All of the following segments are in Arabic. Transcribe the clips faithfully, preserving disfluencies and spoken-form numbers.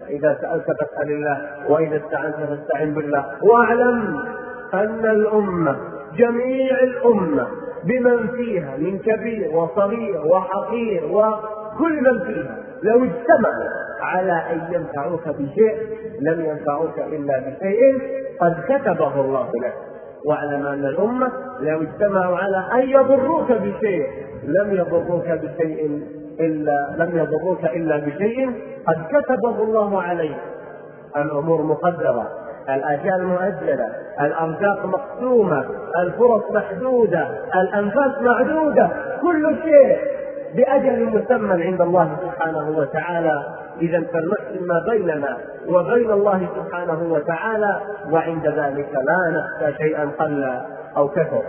إذا سألت فاسأل الله، وإذا استعنت فاستعن بالله. واعلم أن الأمة، جميع الأمة بمن فيها من كبير وصغير وحقير وكل من فيها، لو اجتمعوا على أن ينفعوك بشيء لم ينفعوك إلا بشيء قد كتبه الله لك. واعلم أن الأمة لو اجتمعوا على أن يضروك بشيء لم يضروك بشيء إلا لم يضروك إلا بشيء قد كتبه الله عليك. الأمور مقدرة، الآجال مؤجلة، الأرزاق مقسومة، الفرص محدودة، الأنفاس معدودة، كل شيء بأجل مسمى عند الله سبحانه وتعالى. إذا فلنحسن ما بيننا وبين الله سبحانه وتعالى، وعند ذلك لا نخشى شيئا قل أو كثر.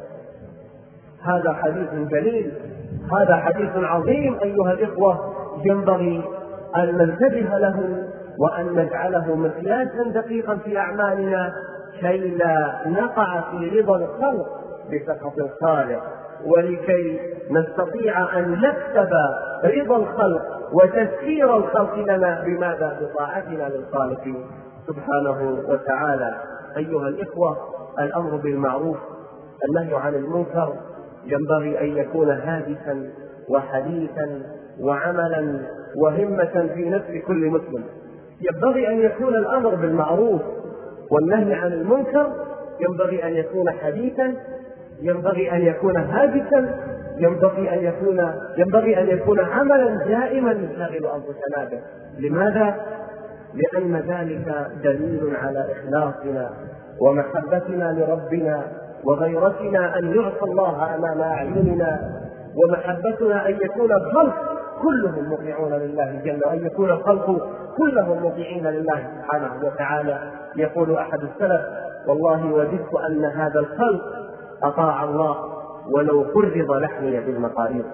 هذا حديث جليل، هذا حديث عظيم أيها الإخوة، ينبغي أن ننتبه له وأن نجعله مقياسا دقيقا في أعمالنا كي لا نقع في رضا الخلق بسخط الخالق، ولكي نستطيع أن نكسب رضا الخلق وتسخير الخلق لنا. بماذا؟ بطاعتنا للخالق سبحانه وتعالى. أيها الإخوة، الأمر بالمعروف، النهي عن المنكر ينبغي أن يكون هادفا وحديثا وعملا وهمة في نفس كل مسلم. ينبغي أن يكون الأمر بالمعروف والنهي عن المنكر ينبغي أن يكون حديثا، ينبغي أن يكون هادفا، ينبغي أن يكون ينبغي أن يكون عملا دائما نشغل أنفسنا به. لماذا؟ لأن ذلك دليل على إخلاصنا ومحبتنا لربنا وغيرتنا أن يعصى الله أمام أعيننا، ومحبتنا أن يكون الخلق كلهم مطيعون لله جل وعلا، أن يكون الخلق كلهم مطيعين لله سبحانه وتعالى. يقول أحد السلف: والله وددت أن هذا الخلق أطاع الله ولو قرض لحمي بالمقاريض.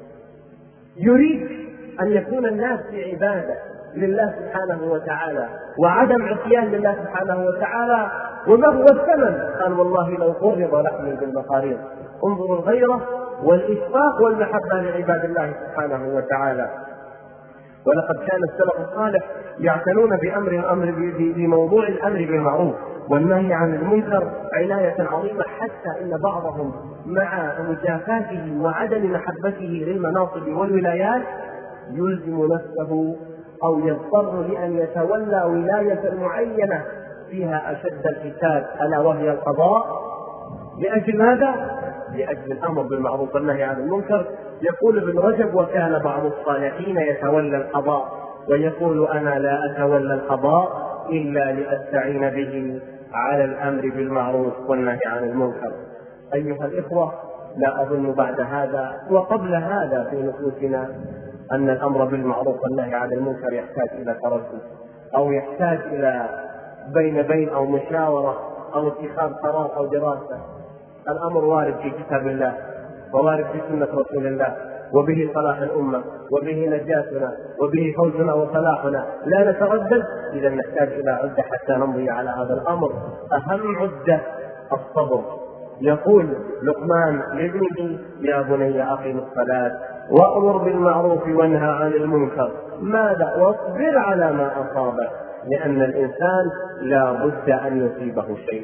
يريد أن يكون الناس في عبادة لله سبحانه وتعالى وعدم عصيان لله سبحانه وتعالى، وما هو الثمن؟ قال: والله لو قرض لحمي بالمقاريض. انظروا الغيرة والإشفاق والمحبة لعباد الله سبحانه وتعالى. ولقد كان السلف الصالح يعتنون بأمر الأمر بموضوع الأمر بالمعروف والنهي عن المنكر عناية عظيمة، حتى إن بعضهم مع مجافاته وعدم محبته للمناصب والولايات يلزم نفسه أو يضطر لأن يتولى ولاية معينة فيها أشد الحساب، ألا وهي القضاء. لأجل ماذا؟ لأجل الأمر بالمعروف والنهي عن المنكر. يقول ابن رجب: وكان بعض الصالحين يتولى القضاء ويقول: أنا لا أتولى القضاء إلا لأستعين به على الأمر بالمعروف والنهي عن المنكر. أيها الإخوة، لا أظن بعد هذا وقبل هذا في نفوسنا أن الأمر بالمعروف والنهي عن المنكر يحتاج إلى تردد أو يحتاج إلى بين بين أو مشاورة أو اتخاذ قرار أو دراسة. الأمر وارد في كتاب الله ووارد في سنة رسول الله، وبه صلاح الأمة وبه نجاتنا وبه فوزنا وصلاحنا. لا نتردد، إذا نحتاج إلى عدة حتى نمضي على هذا الأمر. أهم عدة الصبر. يقول لقمان لابنه: يا بني أقم الصلاة وأمر بالمعروف وانهى عن المنكر. ماذا؟ واصبر على ما أصابك، لأن الإنسان لا بد أن يصيبه شيء.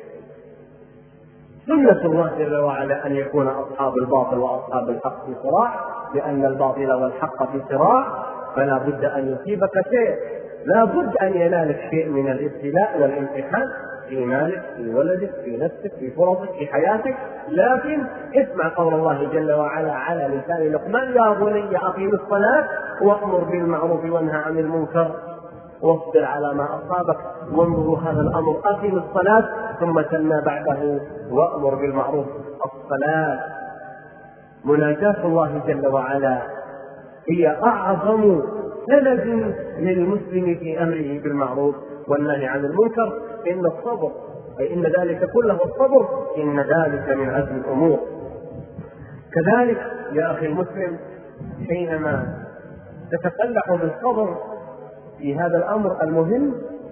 سنة الله جل وعلا أن يكون أصحاب الباطل وأصحاب الحق في صراع، لأن الباطل والحق في صراع، فلا بد أن يصيبك شيء، لا بد أن ينالك شيء من الابتلاء والامتحان في مالك، في ولدك، في نفسك، في فرصك، في حياتك. لكن اسمع قول الله جل وعلا على لسان لقمان: يا بني أقم الصلاة وأمر بالمعروف وانهى عن المنكر واصبر على ما أصابك. وانظروا هذا الأمر: أقم الصلاة، ثم سمى بعده وأمر بالمعروف. الصلاة مناجاة الله جل وعلا هي أعظم سند للمسلم في أمره بالمعروف والنهي عن المنكر. إن الصبر، أي إن ذلك كله الصبر، إن ذلك من عزم الأمور. كذلك يا أخي المسلم، حينما تتقلع بالصبر في هذا الأمر المهم،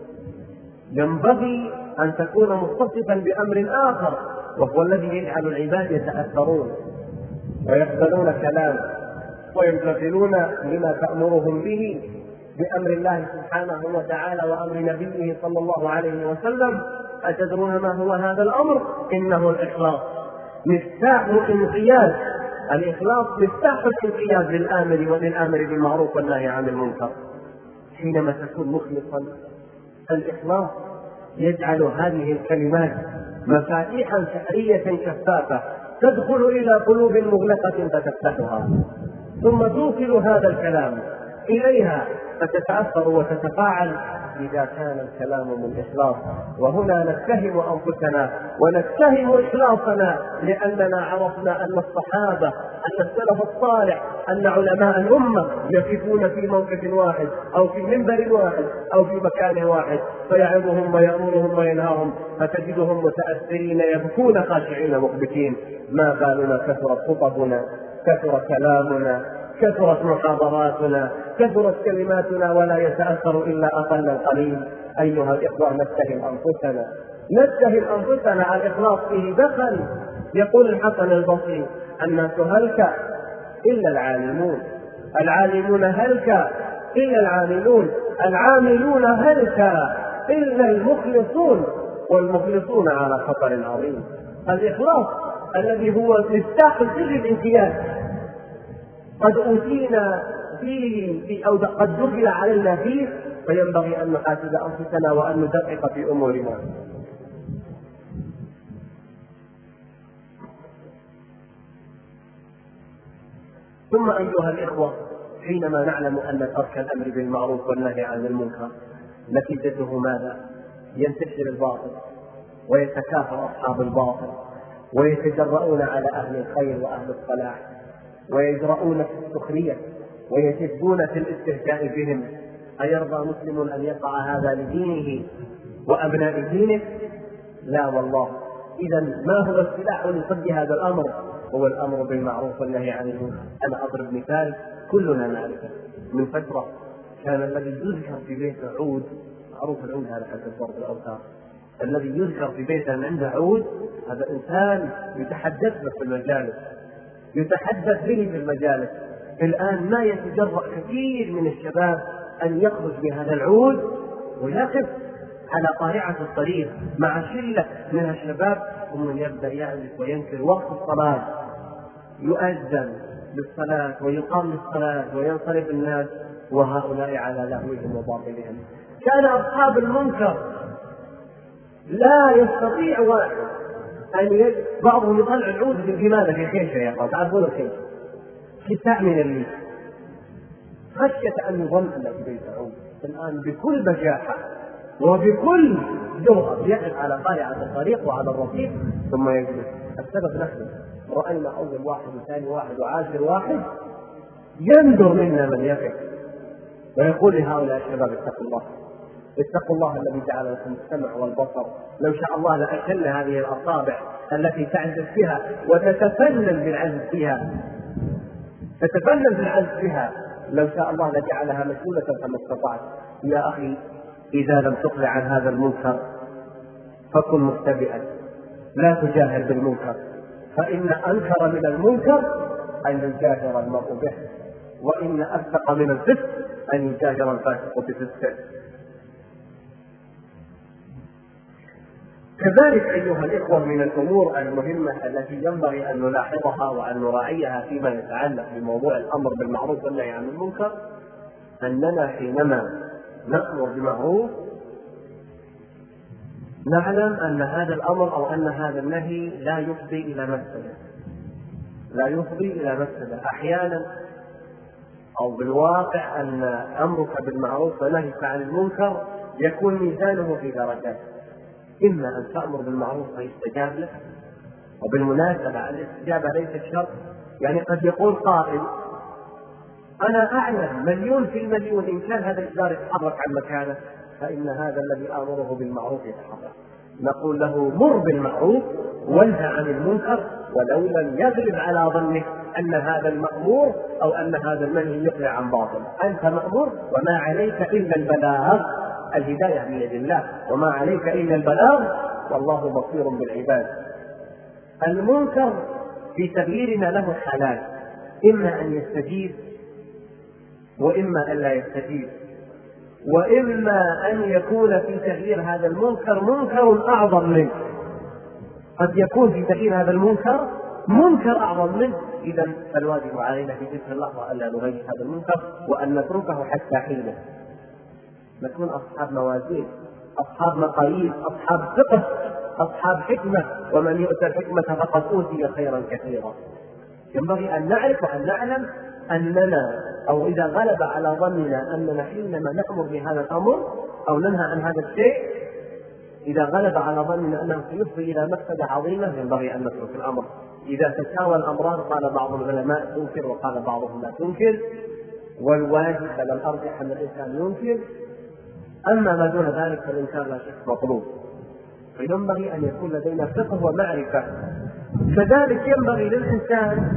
ينبغي أن تكون متصفا بأمر آخر، وهو الذي يجعل العباد يتأثرون ويقبلون كلامه ويمتثلون لما تأمرهم به بأمر الله سبحانه وتعالى وأمر نبيه صلى الله عليه وسلم. أتدرون ما هو هذا الأمر؟ إنه الإخلاص، مفتاح الانقياد. الإخلاص مفتاح الانقياد للآمر وللآمر بالمعروف والنهي عن المنكر. حينما تكون مخلصا، الإخلاص يجعل هذه الكلمات مفاتيحا سحرية شفافة تدخل إلى قلوب مغلقة فتفتحها، ثم توصل هذا الكلام إليها فتتأثر وتتفاعل إذا كان الكلام من إخلاص. وهنا نتهم أنفسنا ونتهم إخلاصنا، لأننا عرفنا أن الصحابة، أن السلف الصالح، أن علماء الأمة يقفون في موقف واحد أو في منبر واحد أو في مكان واحد فيعظهم ويأمرهم وينهاهم، فتجدهم متأثرين يبكون خاشعين مخبتين. ما بالنا كثرت خطبنا، كثر كلامنا، كثرت محاضراتنا، كثرت كلماتنا، ولا يتأثر إلا أقل القليل. أيها الإخوة، نتهم أنفسنا، نتهم أنفسنا. الإخلاص فيه دخل. يقول الحسن البصري: الناس هلك إلا العالمون، العالمون هلك إلا العاملون، العاملون هلك إلا المخلصون، والمخلصون على خطر عظيم. الإخلاص الذي هو مفتاح سر الانقياد قد أوتينا فيه أو قد دخل علينا فيه، فينبغي أن نحاسب أنفسنا وأن ندقق في أمورنا. ثم أيها الإخوة، حينما نعلم أن ترك الأمر بالمعروف والنهي عن المنكر نتيجته ماذا؟ ينتشر الباطل ويتكاثر أصحاب الباطل ويتجرؤون على أهل الخير وأهل الصلاح، ويجرؤون في السخرية ويجدون في الاستهزاء بهم. أيرضى مسلم أن يقع هذا لدينه وأبناء دينه؟ لا والله. إذا ما هو السلاح لصد هذا الأمر؟ هو الأمر بالمعروف والنهي عن المنكر. أنا أضرب مثال كلنا نعرفه. من فترة كان الذي يذكر في بيت عود، معروف العود هذا حتى ضرب الأوتار، الذي يذكر في بيت عنده عود هذا إنسان يتحدث به في المجالس، يتحدث به في المجالس. الآن ما يتجرأ كثير من الشباب أن يخرج بهذا العود ويقف على قارعة الطريق مع شلة من الشباب، ثم يبدأ يعزف وينكر وقت الصلاة، يؤذن بالصلاة ويقام للصلاة وينصرف الناس، وهؤلاء على لهوهم وباطلهم. كان أصحاب المنكر لا يستطيع واحد أن ي... بعضهم يطلع العود في لماذا في خيشة يا أخوان، تعرفون الخيشة كتاع من الليل خشية أن يظن أن في بيت عود. الآن بكل بجاحة وبكل جرأة يقف على قارعة الطريق وعلى الرصيف ثم يجلس. السبب نحن رأينا أول واحد وثاني واحد وعاشر واحد يندر منا من يقف ويقول لهؤلاء الشباب: اتقوا الله، اتقوا الله الذي جعل لكم السمع والبصر. لو شاء الله لأكل هذه الأصابع التي تعزف بها وتتفنن بالعزف فيها، تتفنن بالعزف بها، لو شاء الله لجعلها مسؤولة كما استطعت. يا أخي، إذا لم تقلع عن هذا المنكر فكن متبعا، لا تجاهر بالمنكر، فإن أنكر من المنكر أن يجاهر المرء به، وإن أفسق من الفسق أن يجاهر الفاسق بفسقه. كذلك أيها الإخوة، من الأمور المهمة التي ينبغي أن نلاحظها وأن نراعيها فيما يتعلق بموضوع الأمر بالمعروف والنهي عن المنكر، أننا حينما نأمر بمعروف نعلم أن هذا الأمر أو أن هذا النهي لا يفضي إلى مفسدة، لا يفضي إلى مفسدة. أحيانا أو بالواقع أن أمرك بالمعروف ونهيك عن المنكر يكون ميزانه في درجات، إما أن تأمر بالمعروف فيستجاب لك، وبالمناسبة الاستجابة ليست شرط. يعني قد يقول قائل: أنا أعلم مليون في المليون إن كان هذا الجار يتحرك عن مكانه فإن هذا الذي آمره بالمعروف يتحرك. نقول له: مر بالمعروف وانهى عن المنكر، ولو لم يغلب على ظنه أن هذا المأمور أو أن هذا المنهي يقلع عن باطل. أنت مأمور وما عليك إلا البلاغ، الهداية بيد الله، وما عليك إلا البلاغ، والله بصير بالعباد. المنكر في تغييرنا له حالات، إما أن يستجيب وإما أن لا يستجيب. وإما أن يكون في تغيير هذا المنكر منكر أعظم منه، قد يكون في تغيير هذا المنكر منكر أعظم منه. إذا فالواجب علينا في تلك اللحظة ألا نغير هذا المنكر وأن نتركه حتى حينه. نكون أصحاب موازين، أصحاب مقاييس، أصحاب فقه، أصحاب حكمة، ومن يؤتى الحكمة فقد أوتي خيرا كثيرا. ينبغي أن نعرف وأن نعلم أننا أو إذا غلب على ظننا أننا حينما نأمر بهذا الأمر أو ننهى عن هذا الشيء، إذا غلب على ظننا أنه سيفضي إلى مفسدة عظيمة ينبغي أن نترك الأمر. إذا تساوى الأمران قال بعض العلماء تنكر وقال بعضهم لا تنكر، والواجب على الأرجح أن الإنسان ينكر، أما ما دون ذلك فالإنكار لا شك مطلوب. فينبغي أن يكون لدينا فقه ومعرفة. كذلك ينبغي للإنسان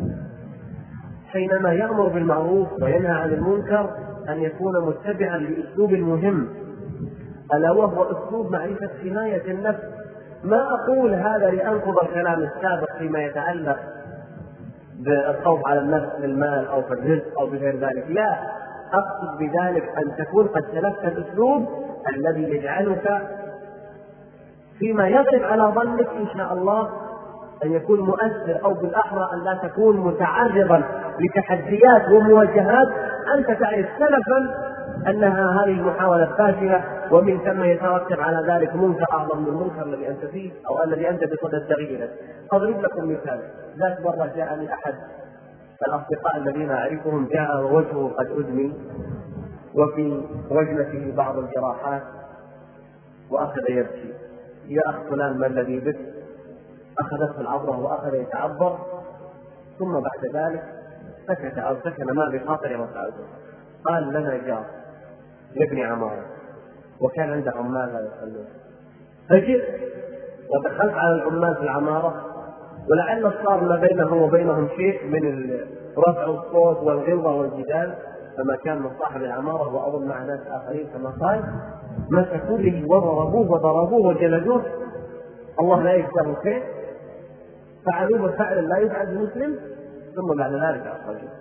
حينما يأمر بالمعروف وينهى عن المنكر أن يكون متبعا لأسلوب مهم، ألا وهو أسلوب معرفة حماية النفس. ما أقول هذا لأنقض الكلام السابق فيما يتعلق بالخوف على النفس للمال أو في الرزق أو بغير ذلك، لا، أقصد بذلك أن تكون قد سلكت الأسلوب الذي يجعلك فيما يغلب على ظنك إن شاء الله أن يكون مؤثر، أو بالأحرى أن لا تكون متعرضا لتحديات ومواجهات أنت تعرف سلفا أنها هذه المحاولة فاشلة، ومن ثم يترتب على ذلك منكر أعظم من المنكر الذي أنت فيه أو الذي أنت بصدد تغييره. أضرب لكم مثال. ذات مرة جاءني أحد الأصدقاء الذين أعرفهم، جاء ووجهه قد أدمي وفي وجنته بعض الجراحات وأخذ يبكي. يا أخ فلان ما الذي بك؟ أخذته العبرة وأخذ يتعبر، ثم بعد ذلك سكت أو سكن ما بخاطر وسألته. قال لنا جار لابن عمارة وكان عنده عمال لا يصلون، فجئت ودخلت على العمال في العمارة، ولعل صار ما بينه وبينهم شيء من رفع الصوت والغلظة والجدال، فما كان من صاحب العمارة وأظن مع ناس آخرين كما قال مسكوا به وضربوه وضربوه وجلدوه. الله لا يكتب خير، فعلوه بفعل لا يفعل المسلم، ثم بعد ذلك أخرجوه.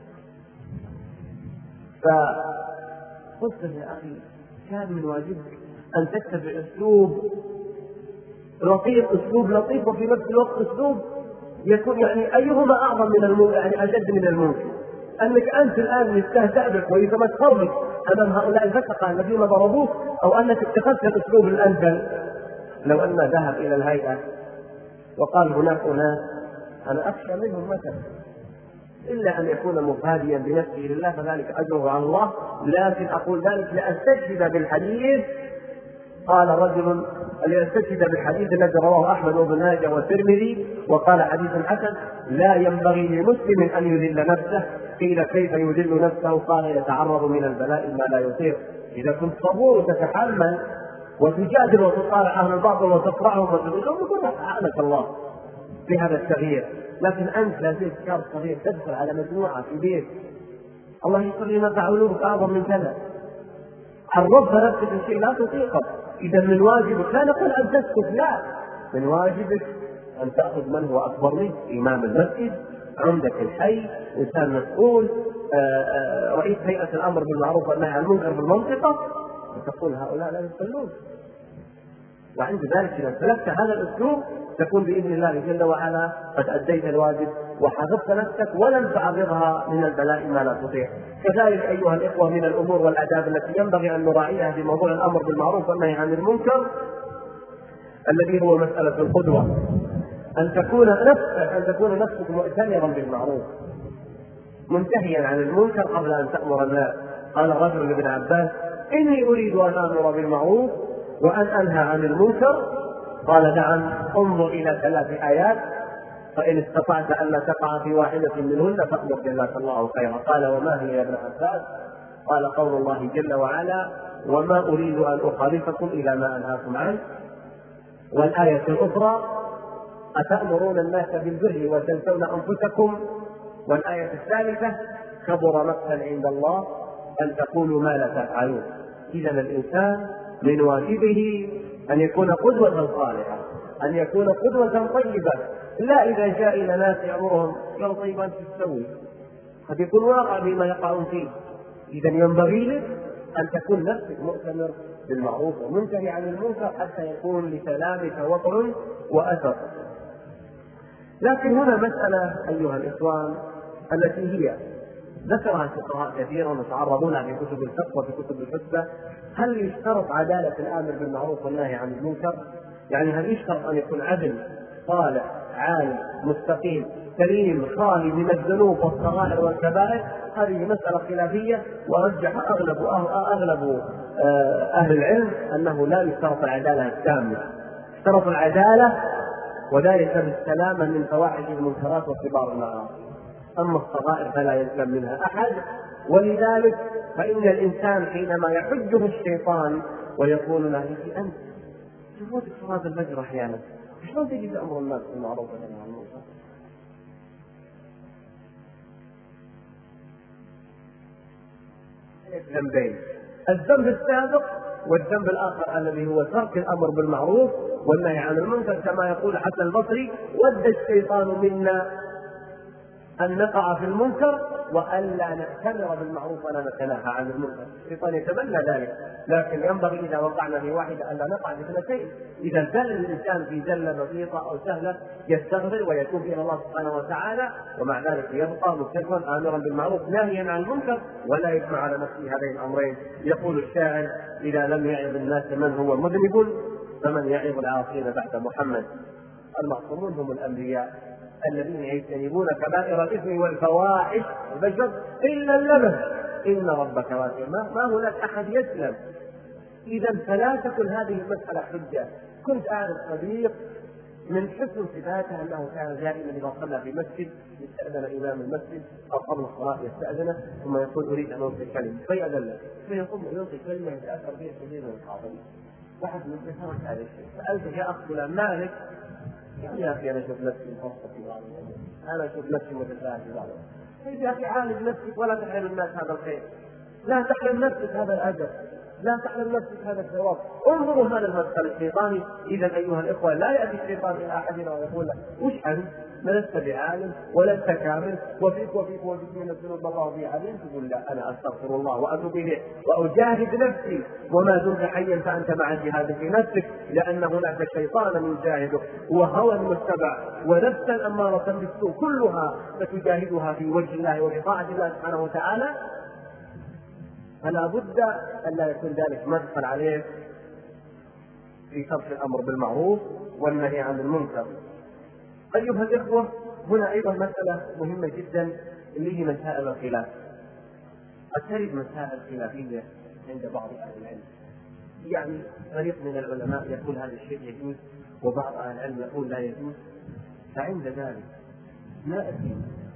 فقلت يا أخي كان من واجبك أن تتبع أسلوب لطيف، أسلوب لطيف وفي نفس الوقت أسلوب يكون يعني أيهما أعظم من الممكن، يعني أجد من الممكن. أنك أنت الآن يستهزأ بك ويتمسخر بك أمام هؤلاء الفسقة الذين ضربوك، أو أنك اتخذت الأسلوب الأنزل. لو أن ذهب إلى الهيئة وقال هناك أناس أنا أخشى منهم مثلا، إلا أن يكون مفاديا بنفسه لله فذلك أجره على الله، لكن أقول ذلك لأستشهد بالحديث. قال رجل لأستشهد بالحديث الذي رواه أحمد وابن ماجه والترمذي وقال حديث حسن: لا ينبغي لمسلم أن يذل نفسه. قيل كيف يذل نفسه؟ قال يتعرض من البلاء ما لا يطيق. إذا كنت صبور وتتحمل وتجادل وتطالع أهل الباطل وتقرعهم وتقولهم يقول أعانك الله في هذا التغيير، لكن أنت لا زلت شاب صغير تدخل على مجموعة في بيت الله يقول لي ما فعلوك أعظم من كذا، عرضت نفسك الشيء لا تطيقه. إذا من واجبك لا نقول أن تسكت، لا، من واجبك أن تأخذ من هو أكبر منك، إمام المسجد، عمدة الحي، إنسان مسؤول، رئيس هيئة الأمر بالمعروف والنهي عن المنكر في المنطقة، وتقول هؤلاء لا يصلون. وعند ذلك إذا سلكت هذا الأسلوب تكون بإذن الله جل وعلا قد أديت الواجب وحفظت نفسك ولم تعرضها من البلاء ما لا تطيق. كذلك أيها الإخوة من الأمور والآداب التي ينبغي أن نراعيها في موضوع الأمر بالمعروف والنهي عن المنكر الذي هو مسألة القدوة، أن تكون نفسك أن تكون نفسك مؤتمرا بالمعروف منتهيا عن المنكر قبل أن تأمر الناس. قال رجل لابن عباس: إني أريد أن أمر بالمعروف وأن أنهى عن المنكر. قال: نعم، انظر إلى ثلاث آيات، فإن استطعت أن لا تقع في واحدة منهن فأمر جزاك الله خيرا. قال: وما هي يا ابن عباس؟ قال: قول الله جل وعلا: وما أريد أن أخالفكم إلى ما أنهاكم عنه. والآية الأخرى: أتأمرون الناس بالبر وتنسون أنفسكم. والآية الثالثة: كبر مقتا عند الله أن تقولوا ما لا تفعلون. إذا الإنسان من واجبه أن يكون قدوة صالحة، أن يكون قدوة طيبة، لا إذا جاء إلى ناس يأمرهم يا طيب أنت تسوي، قد يكون واقع بما يقعون فيه. إذا ينبغي لك أن تكون نفسك مؤتمر بالمعروف ومنتهي عن المنكر حتى يكون لكلامك وطن وأثر. لكن هنا مسألة أيها الإخوان التي هي ذكرها الفقهاء كثيرا وتعرضون لها في كتب الفقه وفي كتب الحسبة: هل يشترط عدالة الآمر بالمعروف والنهي عن المنكر؟ يعني هل يشترط أن يكون عدل صالح عالم مستقيم كريم خالي من الذنوب والصغائر والكبائر؟ هذه مسألة خلافية، ورجح أغلب أغلب أهل العلم أنه لا يشترط العدالة التامة، يشترط العدالة وذلك بالسلامة من فواحش المنكرات وكبار المعاصي، أما الصغائر فلا يسلم منها أحد. ولذلك فإن الإنسان حينما يحجه الشيطان ويقول له: أنت تفوتك صلاة الفجر أحيانا، شلون تجي تأمر الناس بالمعروف والنهي عن المنكر؟ ذنبين: الذنب السابق والذنب الآخر الذي هو ترك الأمر بالمعروف والنهي عن المنكر، كما يقول حسن البصري: ود الشيطان منا أن نقع في المنكر وألا نأتمر بالمعروف ولا نتناهى عن المنكر. الشيطان يتمنى ذلك، لكن ينبغي إذا وقعنا في واحدة ألا نقع في اثنتين. إذا زل الإنسان في زلة بسيطة أو سهلة يستغفر ويتوب إلى الله سبحانه وتعالى، ومع ذلك يبقى مصرا آمرا بالمعروف ناهيا عن المنكر ولا يجمع على نفسه هذين الأمرين. يقول الشاعر: إذا لم يعظ الناس من هو مذنب فمن يعظ العاصين بعد محمد. المعصومون هم الأنبياء الذين يجتنبون كبائر الإثم والفواحش البشر إلا اللبن إن ربك واسع. ما هناك أحد يسلم. إذا فلا تكن هذه المسألة حجة. كنت أعرف صديق من حسن صفاته أنه كان دائما إذا صلى في مسجد يستأذن إمام المسجد أو قبل الصلاة يستأذنه ثم يقول: أريد أن ألقي كلمة، فيأذن له فيقوم يلقي كلمة يتأثر بها كثير من الحاضرين. واحد من الناس هذا الشيء، سألته: يا أخ فلان مالك؟ يا أخي أنا أشوف نفسي مفصل في بعض الأمور، أنا أشوف نفسي متساهل في بعض الأمور. يا أخي عالج نفسك ولا تحرم الناس هذا الخير، لا تحرم نفسك هذا الأجر، لا تحرم نفسك هذا الثواب. انظروا هذا المدخل الشيطاني. إذا أيها الإخوة لا يأتي الشيطان إلى أحدنا ويقول له: وش أنت؟ لست بعالم ولست كامل وفيك وفيك وفيك من الذنوب الله به عليم. تقول: لا، أنا أستغفر الله وأتوب إليه وأجاهد نفسي، وما دمت حيا فأنت مع الجهاد في نفسك، لأن هناك شيطانا يجاهدك وهوى متبع ونفسا أمارة بالسوء، كلها ستجاهدها في وجه الله وبطاعة الله سبحانه وتعالى. فلا بد أن لا يكون ذلك مدخل عليه في ترك الأمر بالمعروف والنهي عن المنكر. أيها الإخوة، هنا أيضا مسألة مهمة جدا اللي هي مسائل الخلاف. أترد مسائل خلافية عند بعض أهل العلم، يعني فريق من العلماء يقول هذا الشيء يجوز وبعض أهل العلم يقول لا يجوز. فعند ذلك نأتي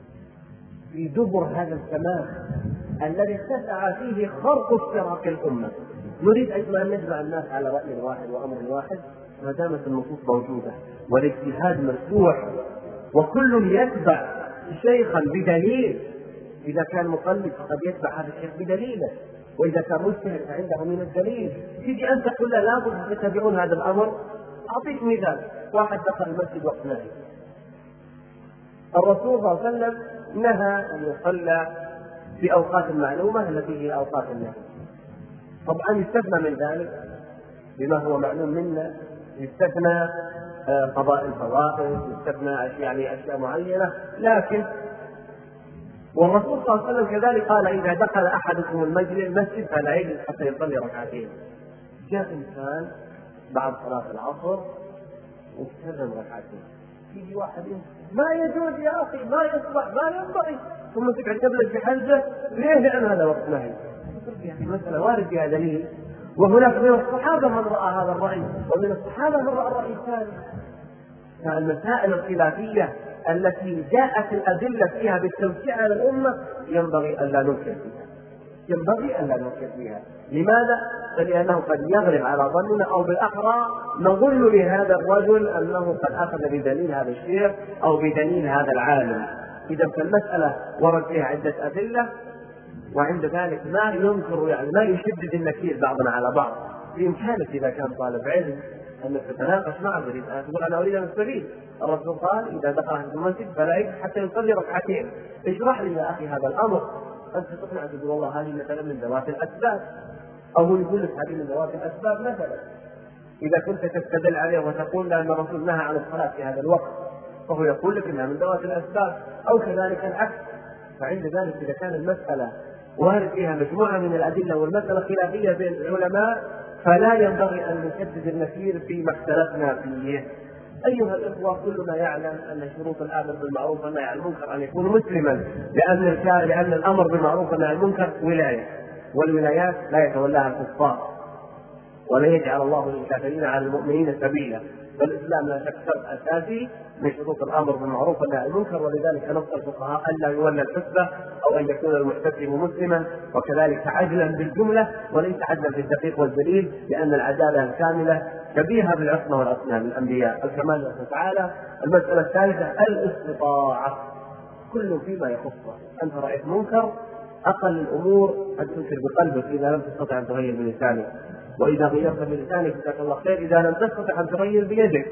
في دبر هذا الكمال الذي اتسع فيه خرق اشتراك الأمة. نريد أيضا أن نجمع الناس على رأي واحد وأمر واحد ما دامت النصوص موجودة والاجتهاد مشروع، وكل يتبع شيخا بدليل. إذا كان مقلد فقد يتبع هذا الشيخ بدليله، وإذا كان مجتهد فعنده من الدليل. تجي أنت تقول لا لابد تتبعون هذا الأمر. أعطيك مثال: واحد دخل المسجد وقت نهي، الرسول صلى الله عليه وسلم نهى أن يصلى في أوقات معلومة التي هي أوقات النهي. طبعا يستثنى من ذلك بما هو معلوم منا، يستثنى قضاء الفوائد، يستثنى يعني أشياء معينة. لكن والرسول صلى الله عليه وسلم كذلك قال: إذا دخل أحدكم المسجد فلا يجلس حتى يصلي ركعتين. جاء إنسان بعد صلاة العصر واستلم ركعتين، يجي واحد ما يجوز يا أخي، ما يصلح، ما ينبغي، ثم تقعد تبلج في حلزة. ليه؟ لأن هذا وقت نهي. يعني مسألة وارد فيها دليل، وهناك من الصحابة من رأى هذا الرأي ومن الصحابة من رأى الرأي الثاني. فالمسائل الخلافية التي جاءت الأدلة فيها بالتوسيع على الأمة ينبغي أن لا ننكر فيها، ينبغي أن لا ننكر فيها. لماذا؟ فلأنه قد يغلب على ظننا، أو بالأحرى نظن لهذا الرجل أنه قد أخذ بدليل هذا الشيخ أو بدليل هذا العالم. إذا فالمسألة ورد فيها عدة أدلة، وعند ذلك ما ينكر يعني ما يشدد النكير بعضنا على بعض. بإمكانك إذا كان طالب علم أنك تتناقش معه، تقول أنا أريد أن أستفيد. الرسول قال: إذا دخل في المسجد فلا يجلس حتى يصلي ركعتين. اشرح لي يا أخي هذا الأمر. أنت تقنع تقول والله هذه مثلا من ذوات الأسباب، أو هو يقول لك هذه من ذوات الأسباب مثلا، إذا كنت تستدل عليه وتقول لأن الرسول نهى عن الصلاة في هذا الوقت فهو يقول لك إنها من ذوات الأسباب، أو كذلك العكس. فعند ذلك إذا كان المسألة وارد فيها مجموعة من الأدلة والمسألة خلافية بين العلماء فلا ينبغي أن نشدد المسير فيما اختلفنا فيه. أيها الإخوة، كلنا يعلم أن شروط الآمر بالمعروف والنهي عن المنكر أن يكون مسلما، لأن لأن الأمر بالمعروف والنهي عن المنكر ولاية، والولايات لا يتولاها الكفار، ولن يجعل الله للكافرين على المؤمنين سبيلا. فالإسلام لا شك شرط أساسي من شروط الأمر بالمعروف والنهي عن المنكر، ولذلك نص الفقهاء ألا يولى الحسبة أو أن يكون المحتسب مسلما، وكذلك عدلا بالجملة وليس عدلا في الدقيق والدليل، لأن العدالة الكاملة شبيهة بالعصمة والعصمة للأنبياء الكمال لله تعالى. المسألة الثالثة الاستطاعة، كل فيما يخصه. أنت رأيت منكر، أقل الأمور أن تنكر بقلبك إذا لم تستطع أن تغير بلسانك، وإذا غيرت بلسانك جزاك الله خير، إذا لم تستطع أن تغير بيدك.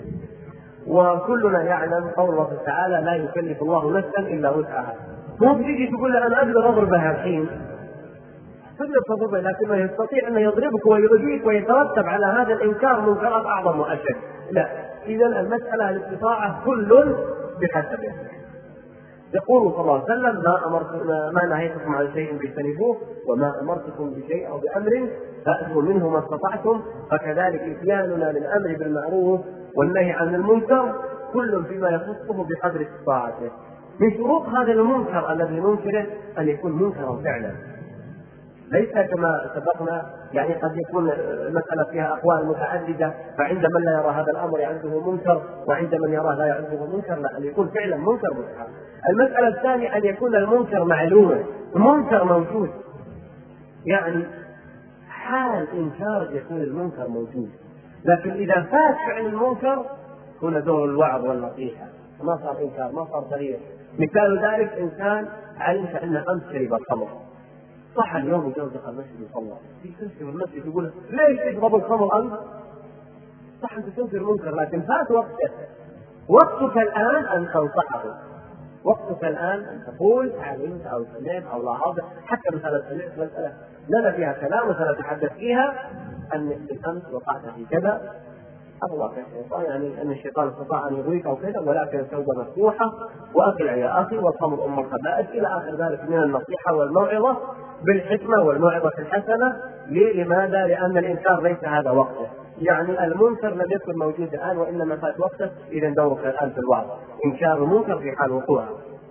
وكلنا يعلم قول الله تعالى لا يكلف الله نفسا إلا وسعها. مو بتيجي تقول له أنا أقدر أضربها الحين، تقدر تضربها، لكن ما يستطيع أن يضربك ويؤذيك ويترتب على هذا الإنكار منكرات أعظم وأشد. لا، إذا المسألة الاستطاعة كل بحسبه. يقول صلى الله عليه وسلم ما أمرتكم ما نهيتكم عن شيء فاجتنبوه وما أمرتكم بشيء أو بأمر فأتوا منه ما استطعتم. فكذلك إتياننا للأمر بالمعروف والنهي عن المنكر كل فيما يخصه بقدر استطاعته. من شروط هذا المنكر الذي ننكره أن يكون منكرا فعلا، ليس كما سبقنا، يعني قد يكون المسألة فيها أقوال متعددة، فعند من لا يرى هذا الأمر عنده منكر، وعند من يراه لا عنده منكر، لا، أن يكون فعلا منكر مستحب. المسألة الثانية أن يكون المنكر معلوما، منكر موجود، يعني حال إنكار يكون المنكر موجود، لكن إذا فات فعل المنكر هنا دور الوعظ والنصيحة، ما صار إنكار، ما صار تغيير. مثال ذلك إنسان علمت أن أمس شرب الخمر، صح اليوم يجوز دخل المسجد يصلى، في تمشي في المسجد يقول ليش تشرب الخمر أنت؟ صح أنت تنكر منكر، لكن فات وقتك. وقتك الآن أن تنصحه، وقتك الآن أن تقول علمت أو سمعت أو لاحظت، حتى مثلا سمعت مسألة لنا فيها كلام وسنتحدث فيها أنك بالأمس وقعت في كذا، الله الشيطان، يعني أن الشيطان استطاع أن يغويك أو كذا، ولكن التوبة مفتوحة وأقلع يا أخي والخمر أم الخبائث إلى آخر ذلك من النصيحة والموعظة بالحكمة والموعظة الحسنة. لماذا؟ لأن الإنكار ليس هذا وقته، يعني المنكر لم يكن موجود الآن وإنما فات وقته، إذا دورك الآن في الوعظ إنكار المنكر في حال وقوعه.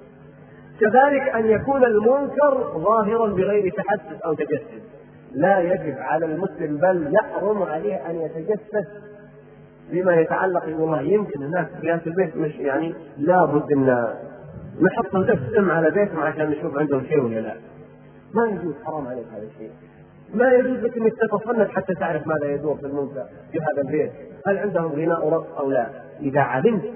كذلك أن يكون المنكر ظاهرا بغير تحسس أو تجسد، لا يجب على المسلم بل يحرم عليه أن يتجسس بما يتعلق بالله. يمكن الناس في البيت مش يعني لابد ان نحط الاسم على بيتهم عشان نشوف عندهم شيء ولا لا، ما يجوز، حرام عليك هذا الشيء. ما يجوز لك انك تتصنت حتى تعرف ماذا يدور في المنكر في هذا البيت، هل عندهم غناء ورقص او لا. اذا علمت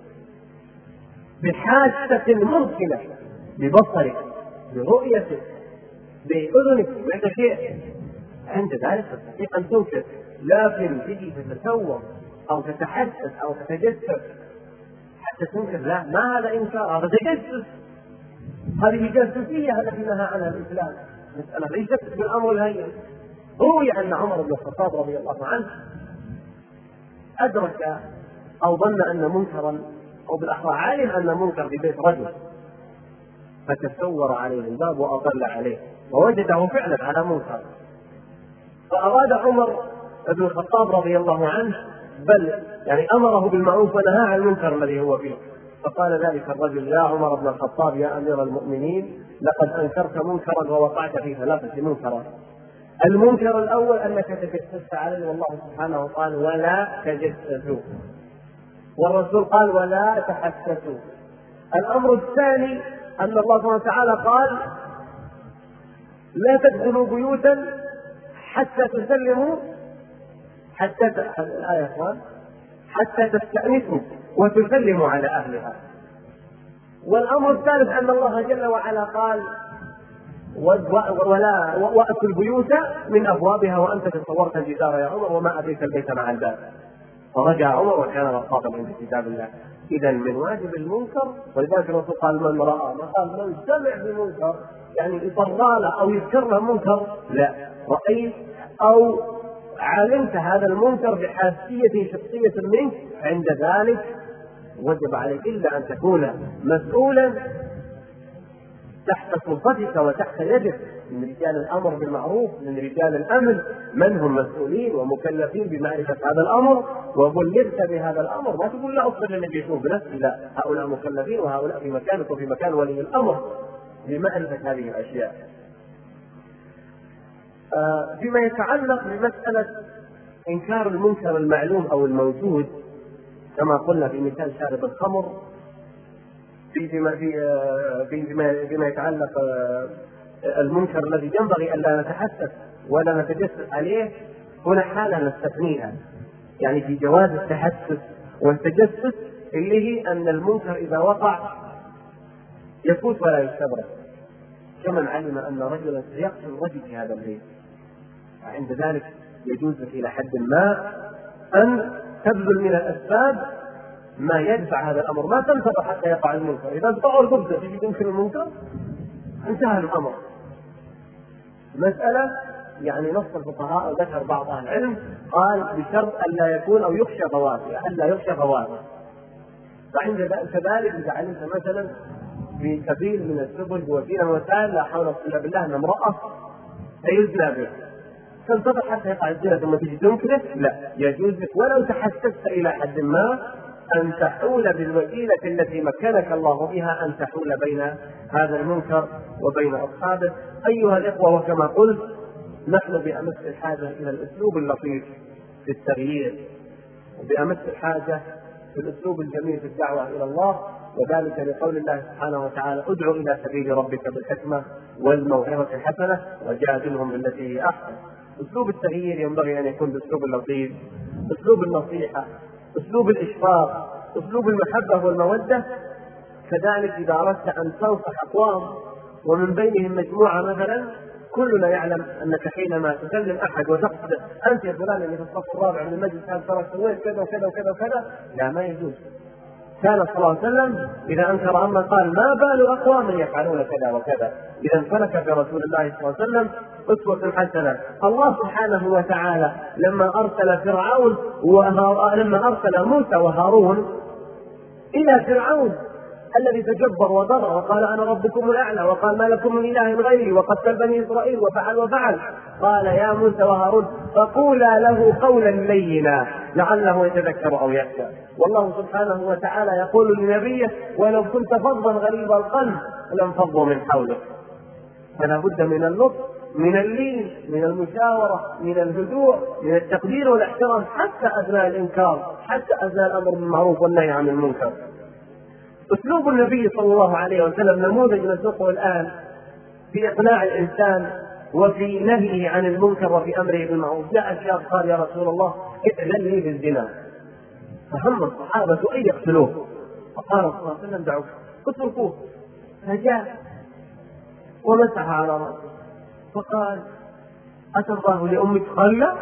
بحاسة ممكنة ببصرك برؤيتك باذنك بعد شيء، عند ذلك تستطيع ان تنكر، لكن تجي تتسوق أو تتحدث أو تتجسس حتى تنكر، لا، ما هذا إنكار، هذا تجسس، هذه جاسوسية التي نهى عنها الإسلام. مسألة ليست بالأمر الهين. روي أن عمر بن الخطاب رضي الله عنه أدرك أو ظن أن منكرا، أو بالأحرى علم أن منكر في بيت رجل، فتسور عليه الباب وأطل عليه ووجده فعلا على منكر، فأراد عمر بن الخطاب رضي الله عنه بل يعني أمره بالمعروف ونهى عن المنكر الذي هو فيه. فقال ذلك الرجل يا عمر بن الخطاب يا أمير المؤمنين لقد أنكرت منكرا ووقعت في ثلاثة منكرات. المنكر الأول أنك تجسست عليه، والله سبحانه قال ولا تجسسوا، والرسول قال ولا تحسسوا. الأمر الثاني أن الله سبحانه وتعالى قال لا تدخلوا بيوتا حتى تسلموا حتى الآية حتى تستأنسوا وتسلموا على أهلها. والأمر الثالث أن الله جل وعلا قال ولا وأتوا البيوت من أبوابها وأنت تصورت الجدار يا عمر وما أتيت البيت مع الباب. فرجع عمر وكان رقابا عند كتاب الله. إذا من واجب المنكر، ولذلك الرسول قال من رأى، ما قال من سمع بمنكر يعني يطرى له أو يذكر له منكر، لا، رأيت أو علمت هذا المنكر بحاسية شخصية منك، عند ذلك وجب عليك إلا أن تكون مسؤولا تحت سلطتك وتحت يدك من رجال الأمر بالمعروف، من رجال الأمن، من هم مسؤولين ومكلفين بمعرفة هذا الأمر، وبلغت بهذا الأمر. ما تقول لا أصبر لأني بيشوف بنفسي، لا، هؤلاء مكلفين وهؤلاء في مكانك وفي مكان ولي الأمر بمعرفة هذه الأشياء. آه فيما يتعلق بمسألة إنكار المنكر المعلوم أو الموجود، كما قلنا في مثال شارب الخمر، في فيما في في فيما, فيما يتعلق المنكر الذي ينبغي ألا نتحسس ولا نتجسس عليه، هنا حالة نستثنيها، يعني في جواز التحسس والتجسس، اللي هي أن المنكر إذا وقع يفوت ولا يستبرد، كمن علم أن رجلا سيقتل رجل في هذا الليل، عند ذلك يجوز لك إلى حد ما أن تبذل من الأسباب ما يدفع هذا الأمر، ما تنتظر حتى يقع المنكر. إذا انتظر القبضة تجي تنكر المنكر انتهى الأمر. مسألة يعني نص الفقهاء وذكر بعض أهل العلم قال بشرط ألا يكون أو يخشى فواته، ألا يخشى فواته. فعند كذلك إذا علمت مثلا في سبيل من السبل وسيلة وسائل لا حول ولا بالله أن امرأة سيزنى به، تنتظر حتى يقع الزنا ثم تجي تنكره؟ لا، يجوز لك ولو تحسست إلى حد ما أن تحول بالوسيلة التي مكنك الله بها أن تحول بين هذا المنكر وبين أصحابه. أيها الإخوة، وكما قلت نحن بأمس الحاجة إلى الأسلوب اللطيف في التغيير، وبأمس الحاجة في الأسلوب الجميل في الدعوة إلى الله، وذلك لقول الله سبحانه وتعالى: ادع إلى سبيل ربك بالحكمة والموعظة الحسنة وجادلهم بالتي هي أحسن. أسلوب التغيير ينبغي أن يكون بأسلوب اللطيف، أسلوب النصيحة، أسلوب الإشفاق، أسلوب المحبة والمودة. كذلك إذا أردت أن تنصح أقوام ومن بينهم مجموعة مثلا، كلنا يعلم أنك حينما تكلم أحد وتقصد أنت يا فلان اللي في الصف الرابع من المجلس هذا ترى سويت كذا وكذا وكذا وكذا، لا، ما يجوز. كان صلى الله عليه وسلم إذا أنكر أمرا قال: ما بال أقوام يفعلون كذا وكذا. إذا فلك برسول الله صلى الله عليه وسلم أسوة حسنة. الله سبحانه وتعالى لما أرسل فرعون وهار... لما أرسل موسى وهارون إلى فرعون الذي تجبر وضر وقال: أنا ربكم الأعلى، وقال: ما لكم من إله غيري، وقتل بني إسرائيل وفعل وفعل، قال: يا موسى وهارون فقولا له قولا لينا لعله يتذكر أو يخشى. والله سبحانه وتعالى يقول لنبيه: ولو كنت فظا غليظ القلب لانفضوا من حولك. فلا بد من اللطف، من اللين، من المشاورة، من الهدوء، من التقدير والاحترام، حتى أثناء الإنكار، حتى أثناء الأمر بالمعروف والنهي عن المنكر. أسلوب النبي صلى الله عليه وسلم نموذج نسوقه الآن في إقناع الإنسان وفي نهيه عن المنكر وفي أمره بالمعروف. جاء شاب قال: يا رسول الله ائذن لي بالزنا، فهم الصحابة أن يقتلوه، فقال صلى الله عليه وسلم: دعوه اتركوه. فجاء ومسح على رأسه فقال: أترضاه لأمك؟ قال: لا.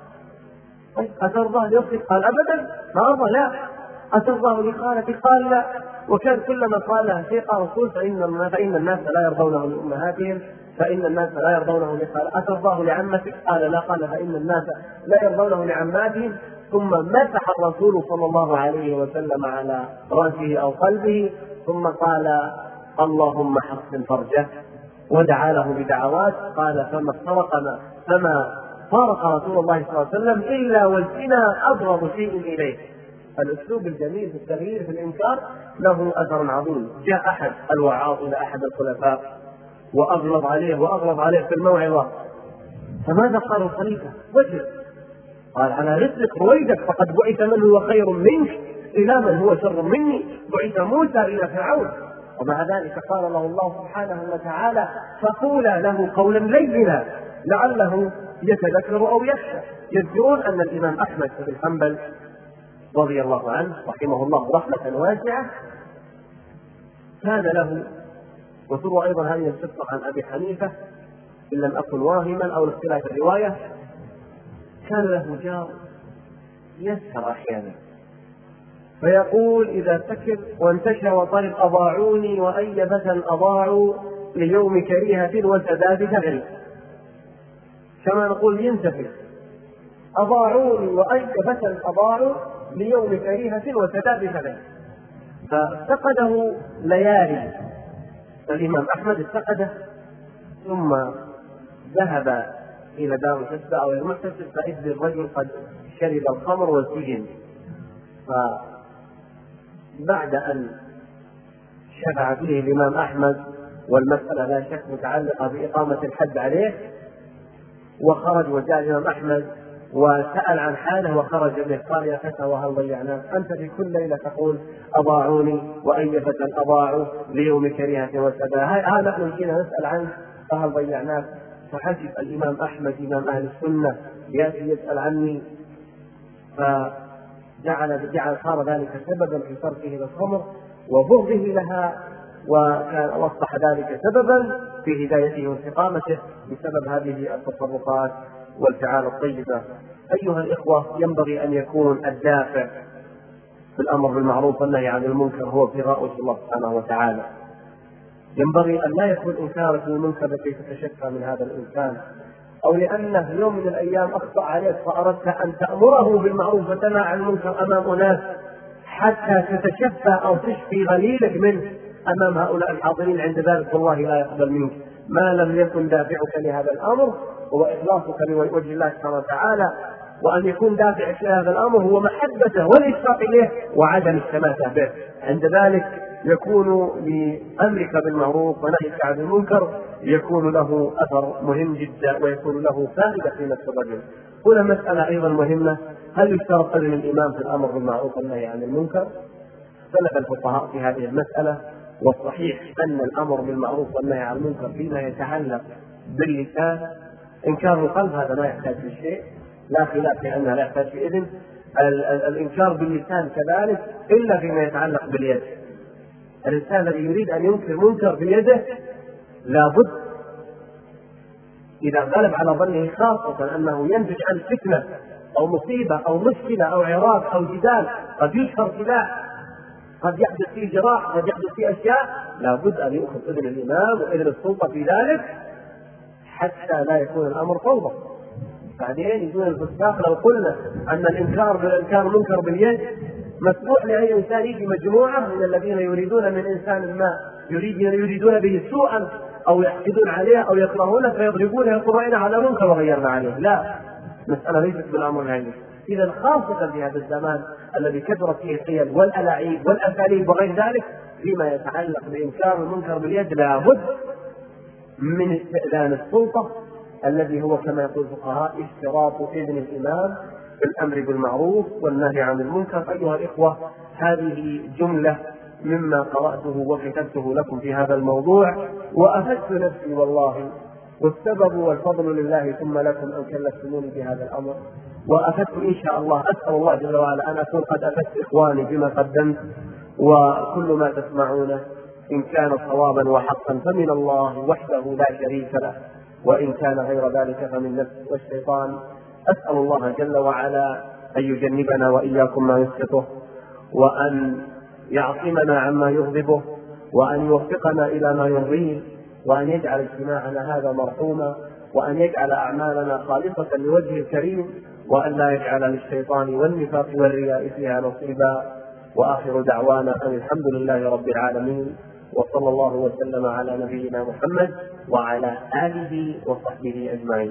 أترضاه لأختك؟ قال: أبدا ما أرضى. لا. أترضاه لخالتك؟ قال: لا. وكان كلما قال لها شيء قال رسول: فإن, فإن الناس لا يرضونه لأمهاتهم، فإن الناس لا يرضونه لخالتك. أترضاه لعمتك؟ قال: لا. قال: فإن الناس لا يرضونه لعماتهم. ثم مسح الرسول صلى الله عليه وسلم على رأسه أو قلبه، ثم قال: اللهم حسن فرجه، ودعا له بدعوات. قال: فما افترق فما فارق رسول الله صلى الله عليه وسلم إلا والزنا أبغض شيء إليه. الأسلوب الجميل في التغيير في الإنكار له أثر عظيم. جاء أحد الوعاظ إلى أحد الخلفاء وأغلظ عليه وأغلظ عليه في الموعظة، فماذا قال الخليفة؟ وجه قال: على رسلك رويدك، فقد بعث من هو خير منك إلى من هو شر مني، بعث موسى إلى فرعون. ومع ذلك قال له الله سبحانه وتعالى: فقولا له قولا لينا لعله يتذكر أو يخشى. يذكرون أن الإمام أحمد بن حنبل رضي الله عنه رحمه الله رحمة واسعة كان له، وتروى أيضا هذه القصة عن أبي حنيفة إن لم أكن واهما أو اختلاف الرواية، كان له جار يسهر أحيانا فيقول إذا سكر وانتشى وطرب: أضاعوني وأي فتى أضاعوا ليوم كريهة وسداد ثغري. كما نقول ينتفي. أضاعوني وأي فتى أضاعوا ليوم كريهة وسداد فلان، فافتقده ليالي. الإمام أحمد افتقده ثم ذهب إلى دار الحسبة أو المحتسب، فإذ الرجل قد شرب الخمر والسجن. فبعد أن شفع فيه الإمام أحمد، والمسألة لا شك متعلقة بإقامة الحد عليه، وخرج وجاء الإمام أحمد وسأل عن حاله وخرج به، قال يا فتى وهل ضيعناك؟ أنت في كل ليلة تقول أضاعوني وأي فتى أضاعوا ليوم كريهة وسدا، ها نحن جينا نسأل عنك فهل ضيعناك؟ فحسب الإمام أحمد إمام أهل السنة يأتي يسأل عني، فجعل جعل صار ذلك سببا في تركه للخمر وبغضه لها، وكان أصبح ذلك سببا في هدايته واستقامته بسبب هذه التصرفات والفعال الطيبة. أيها الإخوة، ينبغي أن يكون الدافع في الأمر بالمعروف والنهي عن المنكر هو ابتغاء وجه الله سبحانه وتعالى. ينبغي أن لا يكون إنكارك للمنكر لكي تتشفى من هذا الإنسان، أو لأنه يوم من الأيام أخطأ عليك فأردت أن تأمره بالمعروف وتنهى عن المنكر أمام أناس حتى تتشفى أو تشفي غليلك منه أمام هؤلاء الحاضرين، عند ذلك والله لا يقبل منك ما لم يكن دافعك لهذا الأمر هو إخلاصك لوجه الله سبحانه وتعالى، وأن يكون دافعك لهذا الأمر هو محبته والإشفاق إليه وعدم التماسة به. عند ذلك يكون لأمرك بالمعروف ونهيك عن المنكر يكون له أثر مهم جدا ويكون له فائدة في نفس الرجل. هنا مسألة أيضا مهمة: هل يشترط أذن الإمام في الأمر بالمعروف والنهي عن المنكر؟ اختلف الفقهاء في هذه المسألة، والصحيح أن الأمر بالمعروف والنهي عن المنكر فيما يتعلق باللسان إنكار القلب هذا لا يحتاج لشيء، لا خلاف في أنها لا يحتاج في إذن. الإنكار باللسان كذلك إلا فيما يتعلق باليد. الإنسان الذي يريد أن ينكر منكر بيده لابد إذا غلب على ظنه خاصة أنه ينتج عن فتنة أو مصيبة أو مشكلة أو عراك أو جدال، قد يشهر سلاح، قد يحدث فيه جراح، قد يحدث فيه أشياء، لابد أن يأخذ إذن الإمام وإذن السلطة في ذلك حتى لا يكون الأمر فوضى. بعدين يقول الفساق لو قلنا أن الإنكار بالإنكار منكر باليد مسموح لأي إنسان يجي مجموعة من الذين يريدون من إنسان ما يريدون يريدون به سوءا أو يحقدون عليه أو يكرهونه فيضربونه يقولون رأينا على منكر وغيرنا عليه، لا، مسألة ليست بالأمر العادي. إذا خاصة في هذا الزمان الذي كثرت فيه الحيل والألاعيب والأساليب وغير ذلك فيما يتعلق بإنكار المنكر باليد لابد من استئذان السلطة، الذي هو كما يقول الفقهاء اشتراط إذن الإمام في الأمر بالمعروف والنهي عن المنكر. أيها الإخوة، هذه جملة مما قرأته وكتبته لكم في هذا الموضوع، وأفدت نفسي والله، والسبب والفضل لله ثم لكم أن كلفتموني بهذا الأمر، وأفدت إن شاء الله. أسأل الله جل وعلا أن أكون قد أفدت إخواني بما قدمت، وكل ما تسمعونه إن كان صوابا وحقا فمن الله وحده لا شريك له، وإن كان غير ذلك فمن نفس والشيطان. أسأل الله جل وعلا أن يجنبنا وإياكم ما يسخطه، وأن يعصمنا عما يغضبه، وأن يوفقنا إلى ما يرضيه، وأن يجعل اجتماعنا هذا مرحوما، وأن يجعل أعمالنا خالصة لوجهه الكريم، وأن لا يجعل للشيطان والنفاق والرياء فيها نصيبا. وآخر دعوانا أن الحمد لله رب العالمين، وصلى الله وسلم على نبينا محمد وعلى آله وصحبه أجمعين.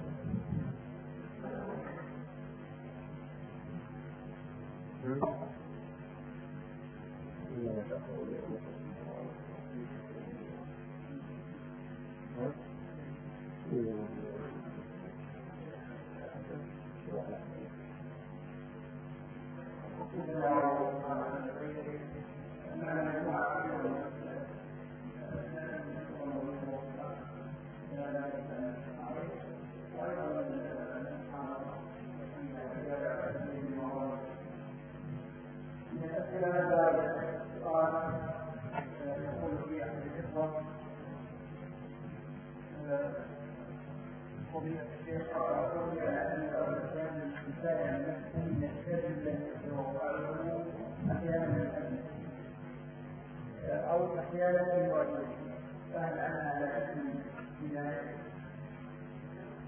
أو أحيانا فهل أنا على أسم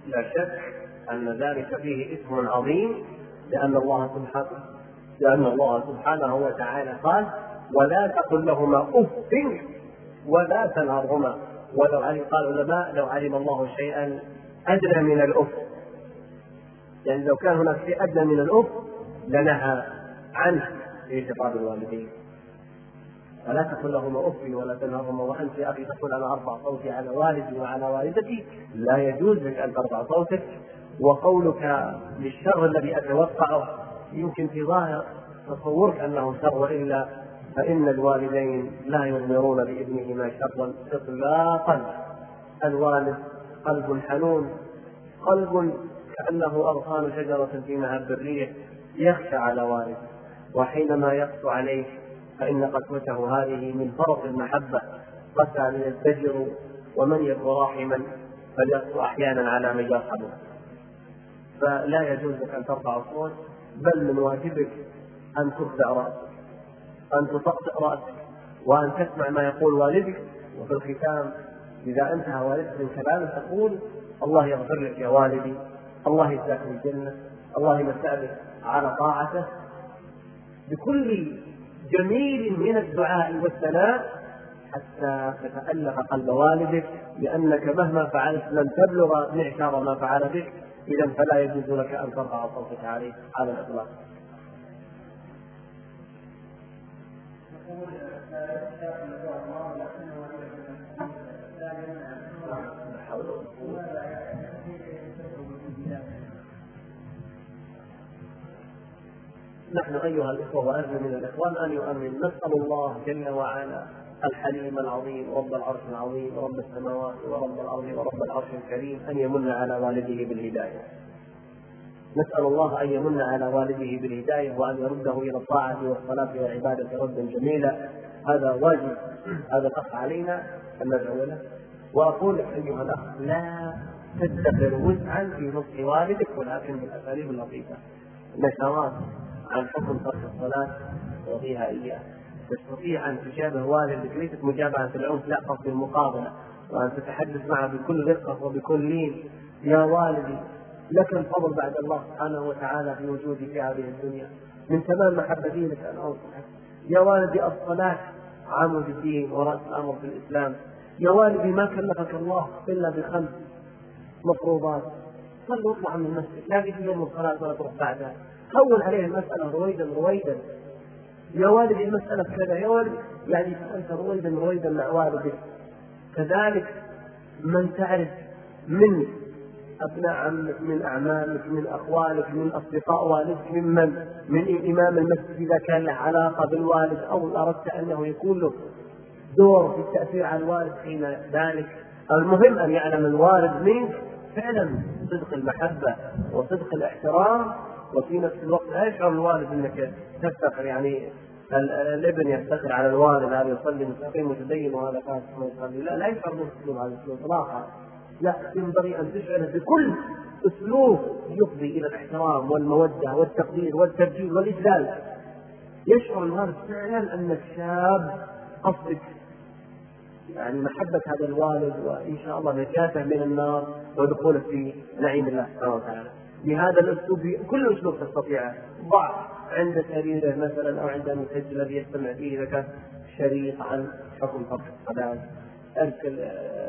لا شك أن ذلك فيه إثم عظيم، لأن الله سبحانه لأن الله سبحانه وتعالى قال: ولا تقل لهما أف ولا تنهرهما. ولو علم قال العلماء لو علم الله شيئا أدنى من الأف، يعني لو كان هناك شيء أدنى من الأف لنهى عنه في خطاب الوالدين. فلا تقل لهما أف ولا تنهرهما وأنت يا أخي تقول أنا أرفع صوتي على والدي وعلى والدتي، لا يجوز لك أن ترفع صوتك. وقولك للشر الذي أتوقعه يمكن في ظاهر تصورك أنه شر، وإلا فإن الوالدين لا يضمرون بابنهما شرا إطلاقا. الوالد قلب حنون، قلب كأنه أغصان شجرة في مهب الريح، يخشى على والده، وحينما يقسو عليه فإن قسوته هذه من فرط المحبة. قسى ليزدجر ومن يكن راحما فليقسو أحيانا على من يرحمه. فلا يجوز لك أن ترفع الصوت، بل من واجبك أن ترفع رأسك، أن تطأطئ رأسك، وأن تسمع ما يقول والدك. وفي الختام إذا انتهى والدك من كلامه تقول: الله يغفر لك يا والدي، الله يجزاك الجنة، الله يمسألك على طاعته، بكل جميل من الدعاء والثناء حتى تتألق قلب والدك، لأنك مهما فعلت لن تبلغ معشار ما فعل بك، إذا فلا يجوز لك أن ترفع صوتك عليه على الإطلاق. نحن أيها الإخوة وأرجو من الإخوان أن يؤمن. نسأل الله جل وعلا الحليم العظيم رب العرش العظيم ورب السماوات ورب الأرض ورب العرش الكريم أن يمن على والده بالهداية. نسأل الله أن يمن على والده بالهداية وأن يرده إلى الطاعة والصلاة والعبادة ردا جميلا. هذا واجب، هذا الأخ علينا أن ندعو له. وأقول أيها الأخ لا تدخر وسعا في نصح والدك، ولكن بالأساليب اللطيفة. نشرات عن حكم ترك الصلاة وفيها إياه، تستطيع أن تشابه والدك، ليست مجابهة العنف، لا، قصد المقابلة، وأن تتحدث معه بكل رقة وبكل لين: يا والدي لك الفضل بعد الله سبحانه وتعالى في وجودي في هذه الدنيا، من تمام محبتي لك أن أنصحك. يا والدي الصلاة عمود الدين ورأس الأمر في الإسلام. يا والدي ما كلفك الله إلا بخمس مفروضات، صل واطلع من المسجد، لا في يوم الصلاة ولا تروح بعدها، هون عليه المسألة رويدا رويدا. يا والدي المسألة كذا، يا والدي، يعني أنت رويدا رويدا مع والدك. كذلك من تعرف من أبناء عمك، من أعمامك، من أخوالك، من أصدقاء والدك، ممن من إمام المسجد إذا كان له علاقة بالوالد أو أردت أنه يكون له دور في التأثير على الوالد حين ذلك. المهم أن يعلم الوالد منك فعلا صدق المحبة وصدق الاحترام، وفي نفس الوقت لا يشعر الوالد أنك تفتخر. يعني الابن يفتخر على الوالد، هذا يصلي مستقيم متدين وهذا فاسق ما يصلي، لا لا يشعر بالاسلوب هذا الاسلوب اطلاقا. لا، ينبغي ان تشعر بكل اسلوب يفضي الى الاحترام والموده والتقدير والتبجيل والاجلال. يشعر الوالد فعلا انك شاب قصدك يعني محبه هذا الوالد، وان شاء الله نجاته من النار ودخوله في نعيم الله سبحانه وتعالى. بهذا الاسلوب، كل اسلوب تستطيعه. ضع عند سريره مثلا او عند المسجل الذي يستمع فيه لك شريط عن حكم ترك الصلاه، ارسل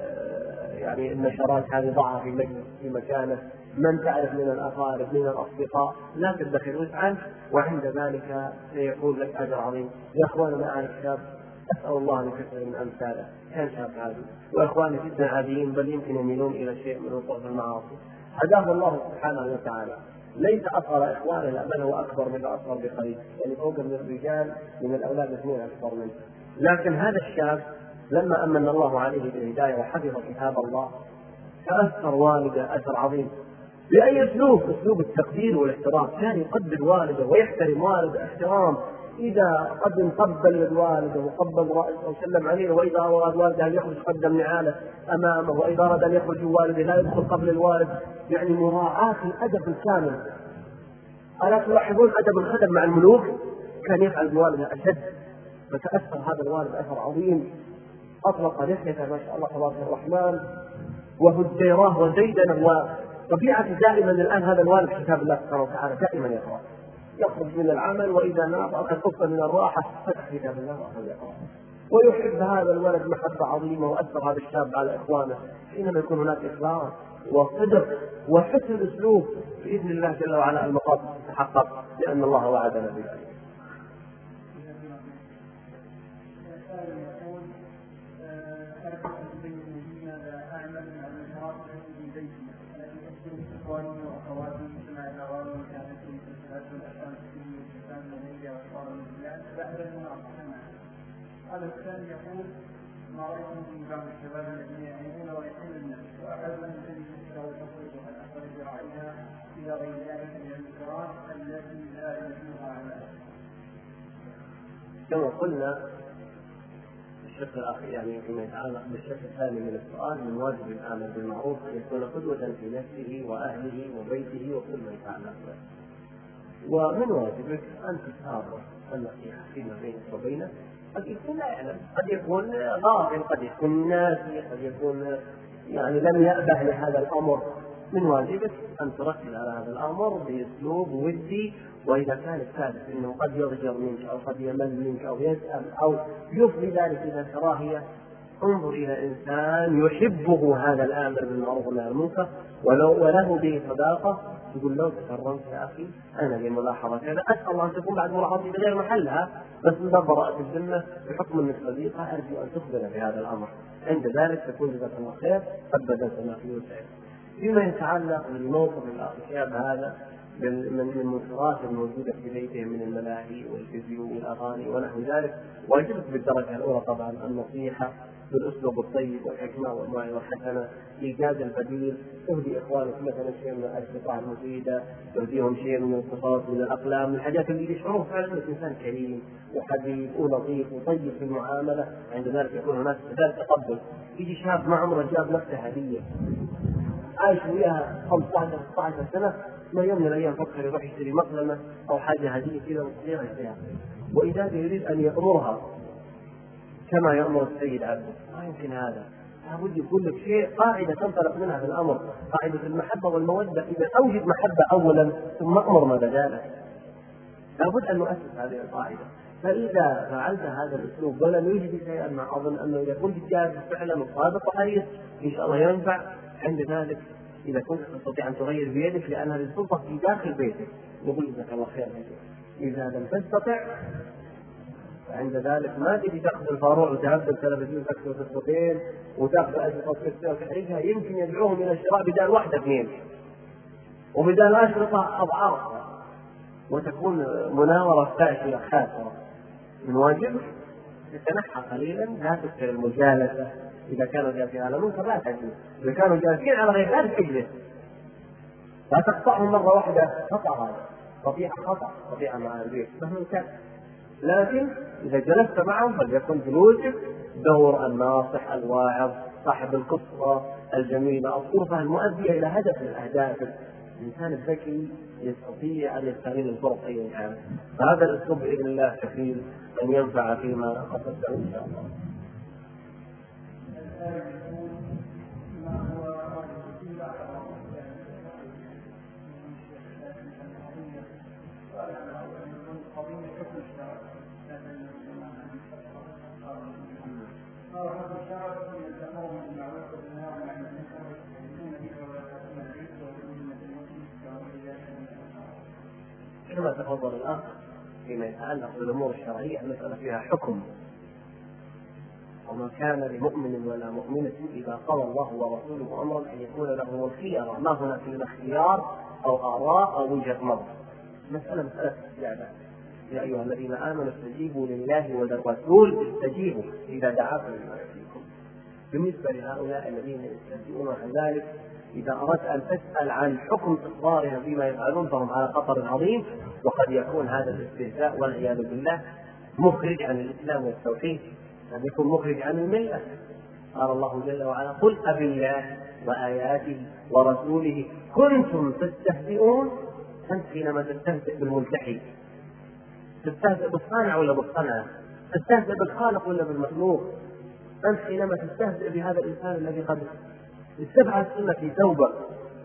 يعني النشرات هذه ضعها في مجلس في مكانه، من تعرف من الاقارب من الاصدقاء، لا تدخل وسعا، وعند ذلك سيكون لك اجر عظيم. يا اخواننا انا اعرف شاب اسال الله ان يكثر من امثاله، كان شاب عادي، واخواني جدا عاديين بل يمكن يميلون الى شيء من الوقوع في المعاصي، هداه الله سبحانه وتعالى. ليس اصغر اخواننا بل هو اكبر من اصغر بقليل، يعني فوق من الرجال من الاولاد اثنين اكبر منه. لكن هذا الشاب لما امن الله عليه بالهدايه وحفظ كتاب الله تاثر والده اثر عظيم. باي اسلوب؟ اسلوب التقدير والاحترام، كان يقدر والده ويحترم والده احترام. اذا قد قبل الوالده وقبل راسه وسلم عليه، واذا اراد والده ان يخرج قدم نعاله امامه، واذا اراد ان يخرج والده لا يدخل قبل الوالد، يعني مراعاه الادب الكامل. الا تلاحظون ادب الخدم مع الملوك؟ كان يفعل بوالده اشد، فتاثر هذا الوالد اثر عظيم. اطلق لحيته ما شاء الله تبارك الرحمن وهجيراه وزيدنه طبيعة دائما الآن هذا الوالد كتاب الله سبحانه وتعالى دائما يقرأ، يخرج من العمل وإذا نام أخذ فرصة من الراحة فتح كتاب الله وأخذ يقرأ، ويحب هذا الولد محبة عظيمة، وأثر هذا الشاب على إخوانه حينما يكون هناك إخلاص وصدق وحسن أسلوب، بإذن الله جل وعلا المقاصد تتحقق، لأن الله وعدنا بذلك. هذا الثاني يقول: ما رأيكم في بعض الشباب الذين يعيبون ويحل النفس وأحد من تجد نفسه وتصرف الأثر برعيها إلى غير ذلك من الانفراد التي لا يجوزها على كما قلنا الشق الأخير، يعني فيما يتعلق بالشق الثاني من السؤال، من واجب الآمر بالمعروف أن يكون قدوة في نفسه وأهله وبيته وكل ما يتعلق به، ومن واجبك أن تتابع النصيحة فيما بينك وبينه. قد يكون لا يعلم، قد يكون غافل، قد يكون ناسي، قد يكون يعني لم يأبه لهذا الأمر. من واجبك أن تركز على هذا الأمر بأسلوب ودي، وإذا كان الثالث أنه قد يضجر منك أو قد يمل منك أو يسأل أو يفضي ذلك إلى كراهية، انظر إلى إنسان يحبه هذا الآمر بالمعروف والنهي عن المنكر ولو وله به صداقة، تقول له: تكرمت يا أخي، أنا لي ملاحظة كذا، أسأل الله أن تكون بعد ملاحظتي غير محلها، بس من باب براءة الذمة بحكم أنك صديقة أرجو أن تخبر بهذا الأمر. عند ذلك تكون جزاك الله خير قد بدأت ما فيه وسائل. فيما يتعلق بالموقف الأخشاب هذا من المنكرات الموجودة في بيته من الملاهي والفيديو والأغاني ونحو ذلك، واجبت بالدرجة الأولى طبعا النصيحة بالأسلوب الطيب والحكمة والموعظة الحسنة، إيجاد البديل، تهدي إخوانك مثلا شيء من الأشرطة المفيدة، تهديهم شيء من القصص من الأقلام، من الحاجات اللي يشعرون فعلا أنك إنسان كريم وحبيب ولطيف وطيب في المعاملة. عند ذلك يكون هناك بدال تقبل. يجي شاب ما عمره جاب نفسه هدية، عايش وياها خمسة عشر ستة عشر سنة، ما يوم من الأيام فكر يروح يشتري مقلمة أو حاجة هدية كذا صغيرة يشتريها، وإذا يريد أن يأمرها كما يأمر السيد عبده، ما يمكن هذا. لابد يقول لك شيء قاعدة تنطلق منها في الأمر، قاعدة المحبة والمودة. إذا أوجد محبة أولا ثم أمر ما بداله، لابد أن نؤسس هذه القاعدة. فإذا فعلت هذا الأسلوب ولم يوجد شيئا، ما أظن أنه إذا كنت جاهز فعلا وصادق وحريص إن شاء الله ينفع. عند ذلك إذا كنت تستطيع أن تغير بيدك، لأن هذه السلطة في داخل بيتك، نقول جزاك الله خير. إذا لم تستطع عند ذلك ما تجي تأخذ الفاروع وتهبل تلفزيون تكسر تسقطين وتأخذ أشرطة تكسر وتحرقها، يمكن يدعوهم إلى الشراء بدال واحدة اثنين وبدال أشرطة أضعاف، وتكون مناورة فاشلة خاسرة. من واجبك تتنحى قليلا، لا تكثر المجالسة. إذا كانوا جالسين على منكر لا تجلس، إذا كانوا جالسين على غير لا تجلس، لا تقطعهم مرة واحدة. خطأ، هذا طبيعة خطأ، طبيعة مع البيت مهما كان. لكن إذا جلست معهم فليكن جلوسك دور الناصح الواعظ صاحب القصة الجميلة الطرفة المؤدية إلى هدف من أهدافك. الإنسان الذكي يستطيع أن يستغل الفرص أي كان، فهذا الأسلوب بإذن الله كفيل أن ينفع فيما قصدته إن شاء الله. كما تفضل الأخ فيما يتعلق بالأمور الشرعية، المسألة فيها حكم، وما كان لمؤمن ولا مؤمنة إذا قضى الله ورسوله أمرا أن يكون لهم الخيار، ما هنا في الاختيار أو آراء أو وجهة نظر. مسألة مسألة استجابة. يا أيها الذين آمنوا استجيبوا لله وللرسول استجيبوا إذا دعاكم لما يحييكم. بالنسبة لهؤلاء الذين يستهزئون عن ذلك، إذا أردت أن تسأل عن حكم إصرارهم فيما يفعلون فهم على خطر عظيم، وقد يكون هذا الاستهزاء والعياذ بالله مخرج عن الإسلام والتوحيد، قد يكون مخرج عن الملة. قال الله جل وعلا: قل أبالله وآياته ورسوله كنتم تستهزئون. أنت حينما تستهزئ بالملتحي تستهزئ بالصانع ولا بالصنعة؟ تستهزئ بالخالق ولا بالمخلوق؟ أنت حينما تستهزئ بهذا الإنسان الذي قد استبعد سنة توبة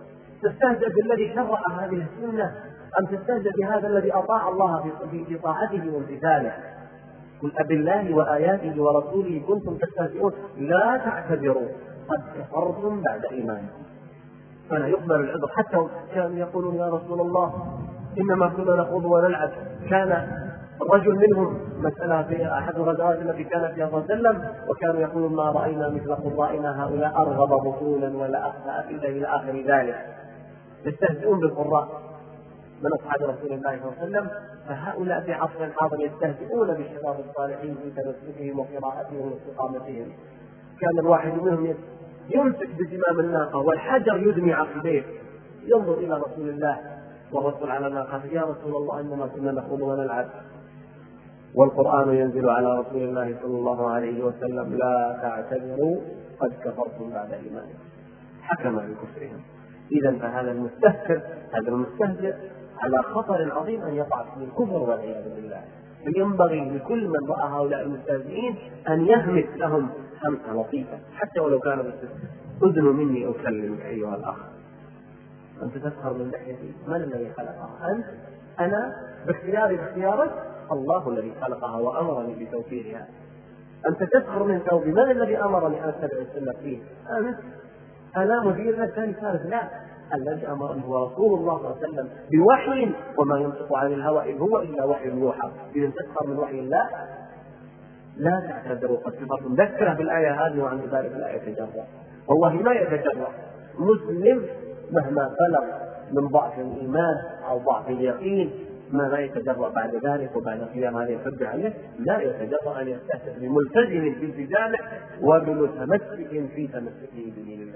تستهزئ بالذي شرع هذه السنة أم تستهزئ بهذا الذي أطاع الله في طاعته وامتثاله؟ قل أبالله وآياته ورسوله كنتم تستهزئون لا تعتذروا قد كفرتم بعد إيمانكم. فلا يقبل العذر. حتى كانوا يقولون يا رسول الله إنما كنا نخوض ونلعب. كان الرجل منهم مسألة في أحد الغزوات التي كانت فيها صلى الله عليه وسلم وكانوا يقولون ما رأينا مثل قرائنا هؤلاء أرغب بطولا ولا أخفى أفئدة إلى آخر ذلك. يستهزئون بالقراء من أصحاب رسول الله صلى الله عليه وسلم. فهؤلاء في عصر حاضر يستهزئون بالشباب الصالحين في تمسكهم وقراءتهم واستقامتهم. كان الواحد منهم يمسك بزمام الناقة والحجر يدمي عقبيه ينظر إلى رسول الله والرسول على الناقة يا رسول الله إنما كنا نخوض ونلعب والقرآن ينزل على رسول الله صلى الله عليه وسلم لا تعتذروا قد كفرتم بعد إيمانكم. حكم بكفرهم. إذا فهذا المستهتر هذا المستهزئ على خطر عظيم أن يقع في الكفر والعياذ بالله. ينبغي لكل من رأى هؤلاء المستهزئين أن يهمس لهم همسة لطيفة حتى ولو كان بس أذن مني أكلمك أيها الأخ. أنت تسخر من لحيتي من الذي خلقها؟ أنت؟ أنا باختياري باختيارك؟ الله الذي خلقها وأمرني بتوفيرها. أنت تسخر من ثوبي من الذي أمرني أن أتبع السنة فيه؟ أنت؟ أنا مدير الثاني ثالث؟ لا، الذي أمرني هو رسول الله صلى الله عليه وسلم بوحي وما ينطق عن الهوى إن هو إلا وحي يوحى. إذا تسخر من وحي الله لا تعتذروا قد كفرتم. ذكره بالآية هذه وعن ذلك لا يتجرأ. والله ما يتجرأ مسلم مهما بلغ من ضعف الإيمان أو ضعف اليقين ما لا يتجرأ بعد ذلك وبعد قيام هذه الحجة عليه لا يتجرأ أن يستهزئ بملتزم في التزامه وبمتمسك في تمسكه بدين الله.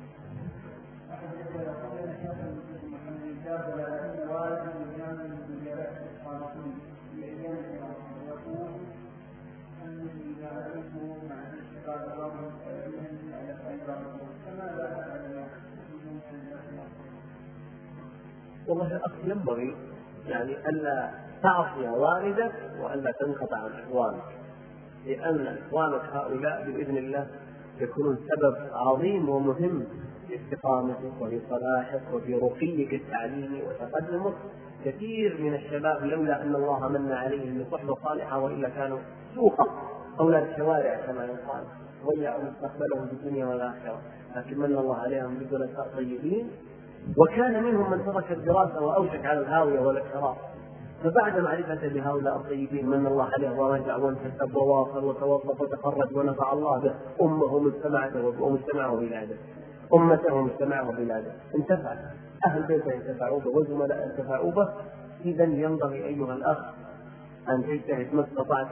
والله الأخ ينبغي يعني ألا تعصي والدك وألا تنقطع عن إخوانك، لأن إخوانك هؤلاء بإذن الله يكونون سبب عظيم ومهم في استقامتك وفي صلاحك وفي رقيك التعليمي وتقدمك. كثير من الشباب لولا أن الله من عليهم بصحبة صالحة وإلا كانوا سوقا أولاد الشوارع كما يقال ضيعوا مستقبلهم في الدنيا والآخرة، لكن من الله عليهم بجلساء طيبين. وكان منهم من ترك الدراسة وأوشك على الهاوية والانحراف، فبعد معرفة بهؤلاء الطيبين من الله عليه ورجع وانتسب وواصل وتوظف وتخرج ونفع الله به أمه مجتمعته ومجتمعه بلاده أمته ومجتمعه بلاده انتفع، أهل بيته انتفعوا به وزملاء انتفعوا به. إذا ينبغي أيها الأخ أن تجتهد ما استطعت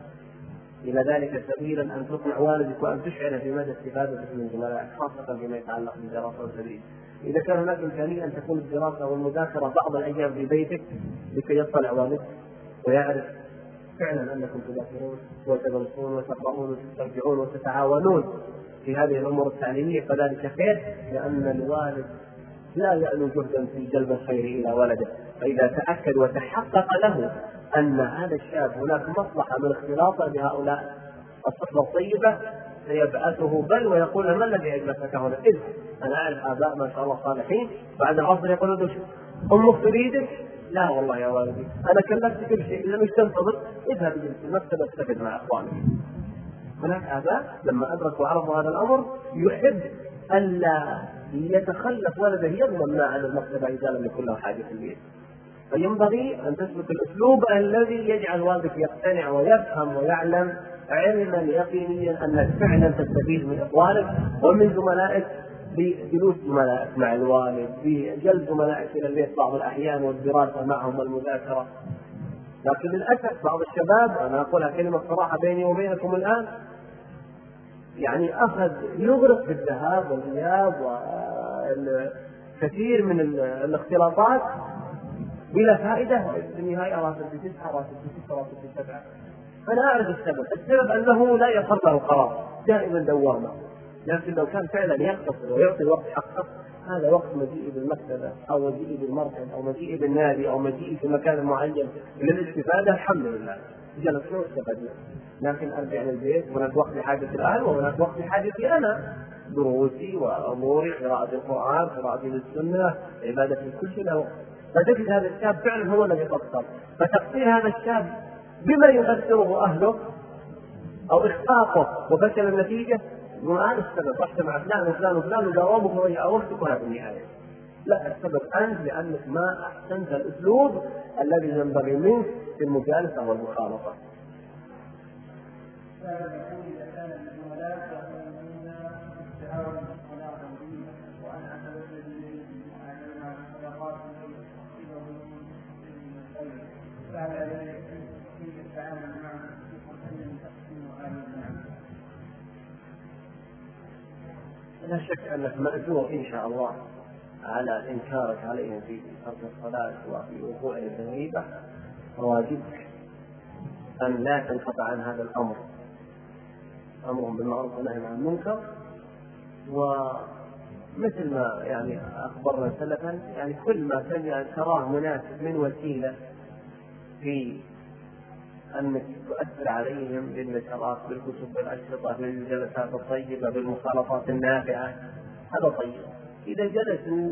إلى ذلك سبيلا أن تقنع والدك وأن تشعر في مدى استفادتك من زملائك خاصة فيما يتعلق بالدراسة والتدريس. إذا كان هناك إمكانية أن تكون الدراسة والمذاكرة بعض الأيام في بيتك لكي يطلع والدك ويعرف فعلا أنكم تذاكرون وتدرسون وتقرؤون وتسترجعون وتتعاونون في هذه الأمور التعليمية فذلك خير، لأن الوالد لا يألو جهدا في جلب الخير إلى ولده. فإذا تأكد وتحقق له أن هذا الشاب هناك مصلحة من اختلاطه بهؤلاء الصحبة الطيبة سيبعثه بل ويقول ما الذي أجلسك هنا؟ إذ أنا أعرف آباء ما شاء الله صالحين بعد العصر يقولون له أمك تريدك؟ لا والله يا والدي أنا كلفتك بشيء لم تنتظر اذهب إلى المكتب واستفد مع أخوانك. هناك آباء لما أدركوا وعرفوا هذا الأمر يحب ألا يتخلف ولده يضمن ما عن المكتبة إذا لم يكن له حاجة في البيت. فينبغي أن تسلك الأسلوب الذي يجعل والدك يقتنع ويفهم ويعلم علما يقينيا أنك فعلا تستفيد من إخوانك ومن زملائك بجلوس زملائك مع الوالد بجلب زملائك إلى البيت بعض الأحيان والدراسة معهم والمذاكرة. لكن للأسف بعض الشباب أنا أقولها كلمة صراحة بيني وبينكم الآن يعني أخذ يغرق بالذهاب والإياب وكثير من الاختلاطات بلا فائدة في النهاية راسل في تسعة راسل في ستة راسل في سبعة. أنا أعرف السبب السبب أنه لا يقر له قرار دائما دوامة. لكن لو كان فعلا يختصر ويعطي وقت حقه هذا وقت مجيء بالمكتبة أو مجيء بالمركز أو مجيء بالنادي أو مجيء في مكان معين للاستفادة الحمد لله جلس شو استفدنا. لكن أرجع للبيت هناك وقت لحاجة الأهل وهناك وقت لحاجتي أنا. دروسي وأموري، قراءة القرآن، قراءة السنة، عبادة كل شيء له. فتجد هذا الشاب فعلا هو الذي قصر. فتقصير هذا الشاب بما يقدره أهله أو إخفاقه وفشل النتيجة ما السبب، رحت مع فلان وفلان وفلان وجاوبك وضيع وقتك وهذا النهاية. لا، السبب أنت لأنك ما أحسنت الأسلوب الذي ينبغي منك في المجالسة والمخالطة. لا شك أنك مأجور إن شاء الله على إنكارك عليهم في ترك الصلاة وفي وقوع الغيبة، فواجبك أن لا تنقطع عن هذا الأمر، أمر بالمعروف ونهي عن المنكر. ومثل ما يعني أخبرنا سلفا، يعني كل ما كان يعني تراه مناسب من وسيلة في أنك تؤثر عليهم بالنشرات، بالكتب، بالأشرطة، بالجلسات الطيبة، بالمخالطات النافعة، هذا طيب. إذا جلسوا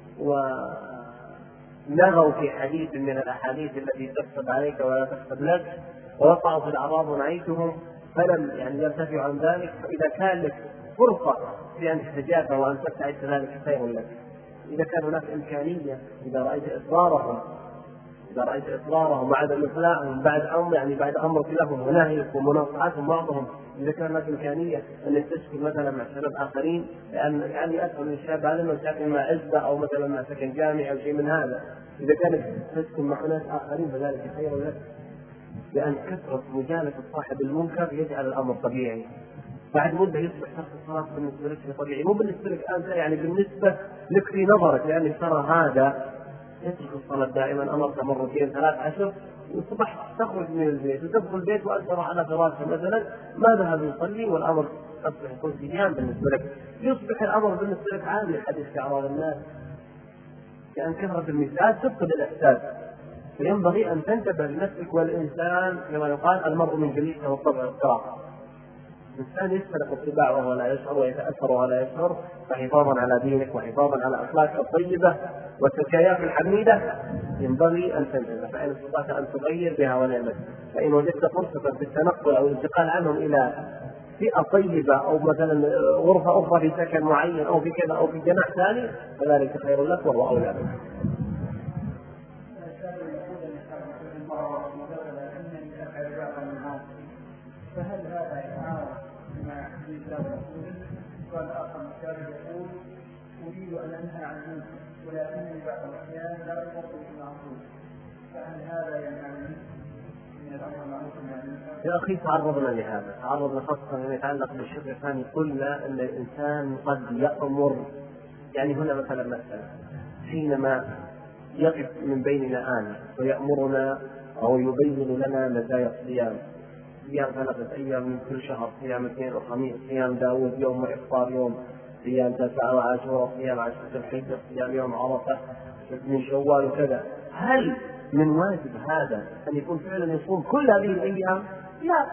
ونغوا في حديث من الأحاديث التي تكتب عليك ولا تكتب لك ووقعوا في الأعراض ونعيتهم فلم يعني يرتفعوا عن ذلك، فإذا كان لك فرصة في أن تتجافى وأن تبتعد ذلك خير لك. إذا كان هناك إمكانية، إذا رأيت إصرارهم إذا رأيت إصرارهم بعد إقلاعهم بعد أمر يعني بعد أمر لهم ونهيك ومناصحتهم بعضهم، إذا كان لك إمكانية أن تسكن مثلا مع شباب آخرين، لأن يعني أفهم من الشاب هذا أنه ساكن مع عزبة أو مثلا مع سكن جامعي أو شيء من هذا، إذا كانت تسكن مع ناس آخرين فذلك خير لك، لأن كثرة مجالسة صاحب المنكر يجعل الأمر طبيعي. بعد مدة يصبح ترك الصلاة بالنسبة لك طبيعي، مو بالنسبة لك أنت، يعني بالنسبة لك في نظرك، لأن ترى هذا يترك الصلاة دائما، أمرت مرتين ثلاث عشر وصبح تخرج من البيت وتدخل البيت وأنت على فراشة مثلا ما ذهب يصلي، والأمر أصبح يكون سجان بالنسبة لك، يصبح الأمر بالنسبة لك عادي. حديث في أعراض الناس، لأن كثرة المثال تفقد الإحساس، فينبغي أن تنتبه لنفسك. والإنسان كما يقال المرء من جليسه والطبع القراء، الإنسان يسترق الطباع وهو لا يشعر ويتأثر وهو لا يشعر، فحفاظا على دينك وحفاظا على أخلاقك الطيبة والتكايات الحميدة ينبغي أن تنتبه. فإن استطعت أن تغير بها ونعمت، فإن وجدت فرصة في التنقل أو الانتقال عنهم إلى فئة طيبة أو مثلا غرفة أخرى في سكن معين أو في كذا أو في جناح ثاني فذلك خير لك وهو أولى بك. فهل هذا يتعارض مع حديث الرسول؟ قال آخر الشارع يقول أريد أن أنهى عن المنكر ولكنني بعض الأحيان لا أطيق المعصوم، فهل هذا يمنعني من الأمر المعروف والنهي عن المنكر؟ يا أخي تعرضنا لهذا، تعرضنا خاصة فيما يتعلق بالشرك الثاني. قلنا أن الإنسان قد يأمر، يعني هنا مثلا مثلا حينما يقف من بيننا آن ويأمرنا أو يبين لنا مزايا الصيام، صيام ثلاثة أيام من كل شهر، صيام اثنين وخميس، صيام داود يوم وإفطار يوم، صيام تسعة وعاشوراء، صيام عشرة الحجة، صيام يوم عرفة من شوال وكذا. هل من واجب هذا أن يكون فعلا يصوم كل هذه الأيام؟ لا،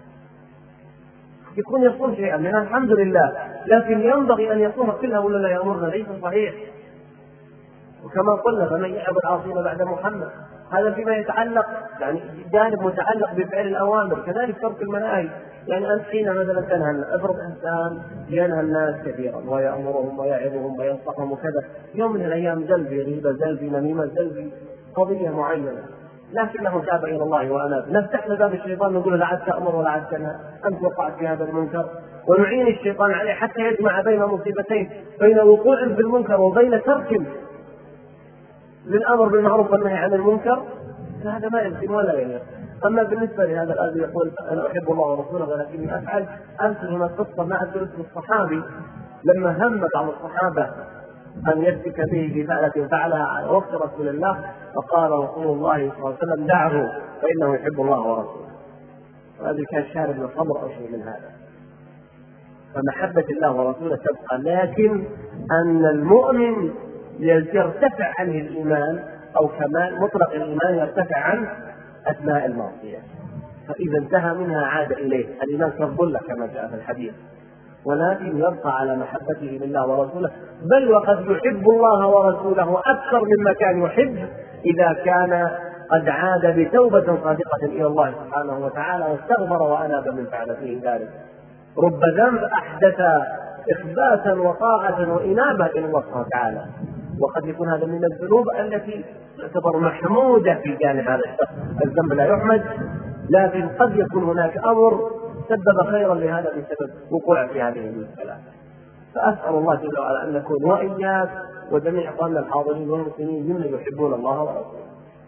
يكون يصوم شيئا منها الحمد لله، لكن ينبغي أن يصوم كلها ولا لا يأمرنا؟ ليس صحيح. وكما قلنا فمن يعبد العاصين بعد محمد، هذا فيما يتعلق يعني جانب متعلق بفعل الأوامر. كذلك ترك المناهي، يعني أنت حين مثلا تنهى، افرض إنسان ينهى الناس كثيرا ويأمرهم ويعظهم وينصحهم وكذا، يوم من الأيام زل في غيبة، زل في نميمة، زل في قضية معينة، لكنه تاب إلى الله وأناب، نفتح له باب الشيطان نقول لا عاد تأمر ولا عاد تنهى، أنت وقعت في هذا المنكر، ونعين الشيطان عليه حتى يجمع بين مصيبتين، بين وقوع في المنكر وبين ترك للأمر بالمعروف والنهي عن المنكر، فهذا ما يمكن ولا يليق. أما بالنسبة لهذا الذي يقول أنا أحب الله ورسوله ولكني أفعل، أمثل هنا قصة مع الدرس الصحابي لما هم بعض الصحابة أن يفتك به في فعلة فعلها على وقت رسول الله، فقال رسول الله صلى الله عليه وسلم دعه فإنه يحب الله ورسوله. وهذا كان شارب من الخمر أو شيء من هذا. فمحبة الله ورسوله تبقى، لكن أن المؤمن يرتفع عنه الإيمان أو كمال مطلق الإيمان يرتفع عن أثناء المعصية، فإذا انتهى منها عاد إليه. الإيمان كالظلة كما جاء في الحديث، ولكن يبقى على محبته لله ورسوله، بل وقد يحب الله ورسوله أكثر مما كان يحب إذا كان قد عاد بتوبة صادقة إلى الله سبحانه وتعالى واستغفر وأناب من فعلته ذلك. رب ذنب أحدث إخباتا وطاعة وإنابة إلى الله سبحانه وتعالى، وقد يكون هذا من الذنوب التي تعتبر محمودة في جانب هذا الشخص. الذنب لا يحمد، لكن قد يكون هناك أمر سبب خيرا لهذا بسبب وقوع في هذه المسألة. فأسأل الله جل وعلا أن نكون وإياك وجميع إخواننا الحاضرين والمسلمين ممن يحبون الله ورسوله.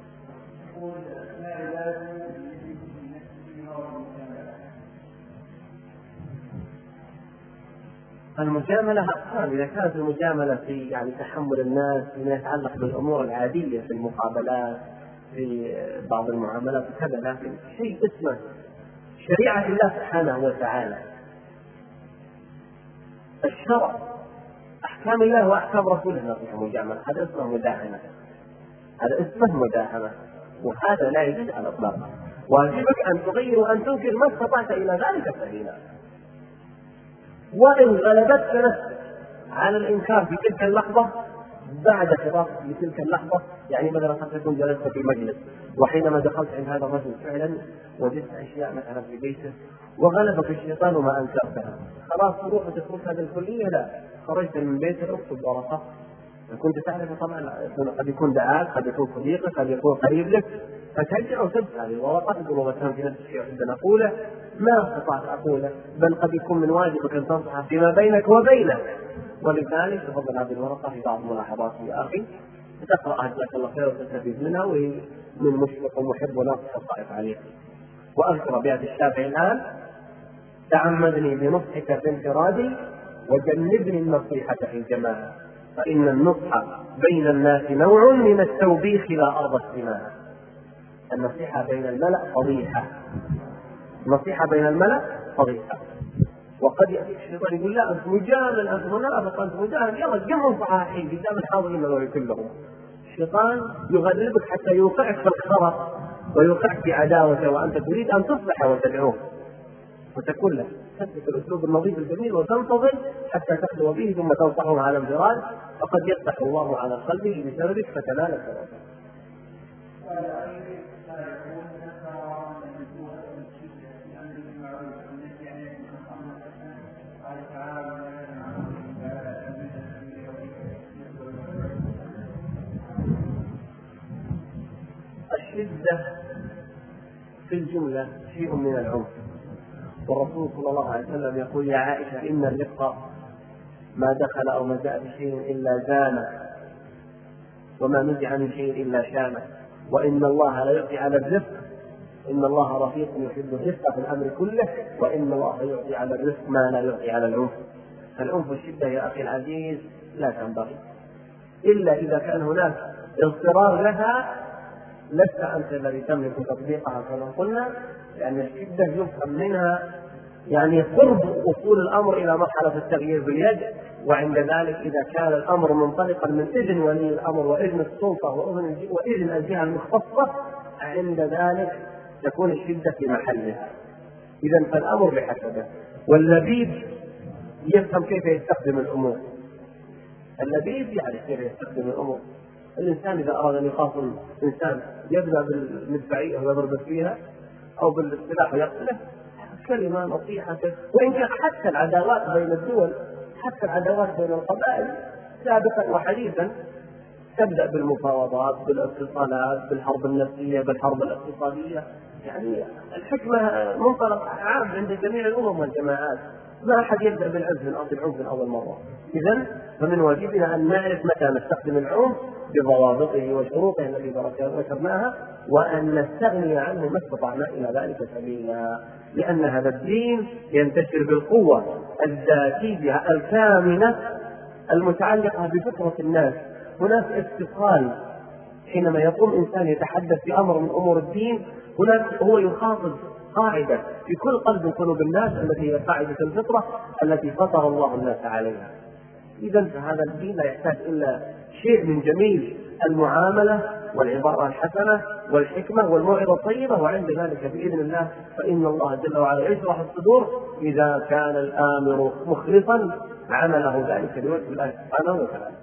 المجاملة أقسام. إذا كانت المجاملة في يعني تحمل الناس فيما يتعلق بالأمور العادية في المقابلات في بعض المعاملات وكذا، لكن شيء اسمه شريعة الله سبحانه وتعالى، الشرع، أحكام الله وأحكام رسوله نصيحة مجاملة، هذا اسمه مداهنة، هذا اسمه مداهنة، وهذا لا يجوز على الإطلاق. واجبك أن تغير وأن تنكر ما استطعت إلى ذلك سبيلا. وإن غلبتك نفسك على الإنكار في تلك اللحظة بعد فراقك لتلك اللحظة، يعني مثلا قد تكون جلست في مجلس وحينما دخلت عند هذا الرجل فعلا وجدت أشياء مثلا في بيته وغلبك الشيطان وما أنكرتها، خلاص تروح وتترك هذه الكلية؟ لا، خرجت من بيتك اكتب ورقة. كنت تعرف طبعا قد يكون دعاك، قد يكون صديقك، قد يكون قريب لك، فترجع وتمسح هذه الورقة تقول مثلا في نفس الشيء أحب أن أقوله ما استطعت أقوله، بل قد يكون من واجبك أن تنصح فيما بينك وبينه. ولذلك تفضل هذه الورقة في بعض الملاحظات يا أخي تقرأها جزاك الله خير وتستفيد منها، وهي من مشفق ومحب وناصح الصائف عليك. وأذكر بيت الشافعي الآن: تعمدني بنصحك في انفرادي وجنبني النصيحة في الجماعة، فإن النصح بين الناس نوع من التوبيخ لا أرض السماء. النصيحة بين الملأ فضيحة، النصيحة بين الملأ فضيحة. وقد يأتي الشيطان يقول لا أنت مجامل، أنت منافق، أنت مجامل، يلا جمعوا صحاحين قدام الحاضرين هذول كلهم. الشيطان يغلبك حتى يوقعك في الخرق ويوقعك في عداوته، وأنت تريد أن تصلح وتدعوه وتكون له تثبت الأسلوب النظيف الجميل وتنتظر حتى تخلو به ثم تنصحه على انفراد، فقد يفتح الله على قلبه بسببك فتنال الثواب. الشدة في الجملة شيء من العنف، والرسول صلى الله عليه وسلم يقول: يا عائشة إن الرفق ما دخل أو ما جاء بشيء إلا زانه، وما نزع من شيء إلا شانه، وإن الله لا يعطي على الرفق، إن الله رفيق يحب الرفق في الأمر كله، وإن الله يعطي على الرفق ما لا يعطي على العنف. فالعنف والشدة يا أخي العزيز لا تنبغي إلا إذا كان هناك اضطرار لها، لست أنت الذي تملك تطبيقها كما قلنا، لأن الشدة يفهم منها يعني قرب وصول الأمر إلى مرحلة التغيير باليد، وعند ذلك إذا كان الأمر منطلقا من إذن ولي الأمر وإذن السلطة وإذن الجهة المختصة، عند ذلك تكون الشدة في محلها. إذن فالأمر بحسبه. واللبيب يفهم كيف يستخدم الأمور، اللبيب يعرف كيف يستخدم الأمور. الإنسان إذا أراد أن يخاصم إنسان يبدأ بالمدفعية ويضرب فيها أو بالسلاح ويقتله، كلمة نصيحة. وإن كان حتى العداوات بين الدول، حتى العداوات بين القبائل سابقا وحديثا تبدأ بالمفاوضات، بالاتصالات، بالحرب النفسية، بالحرب الاقتصادية. يعني الحكمة منطلق عام عند جميع الأمم والجماعات، ما أحد يبدأ بالعنف من أصل العنف من أول مرة. إذن فمن واجبنا أن نعرف متى نستخدم العنف بضوابطه وشروطه التي ذكرناها، وأن نستغني عنه ما استطعنا إلى ذلك سبيلا، لأن هذا الدين ينتشر بالقوة الذاتية الكامنة المتعلقة بفطرة الناس. هناك اتصال حينما يقوم إنسان يتحدث في أمر من أمور الدين، هناك هو يخاطب قاعدة في كل قلب وقلوب الناس التي هي قاعدة الفطرة التي فطر الله الناس عليها. إذن فهذا الدين لا يحتاج إلا شيء من جميل المعاملة والعبارة الحسنة والحكمة والموعظة الطيبة، وعند ذلك بإذن الله فإن الله جل وعلا يشرح الصدور إذا كان الآمر مخلصا عمله ذلك لوجه الله سبحانه وتعالى.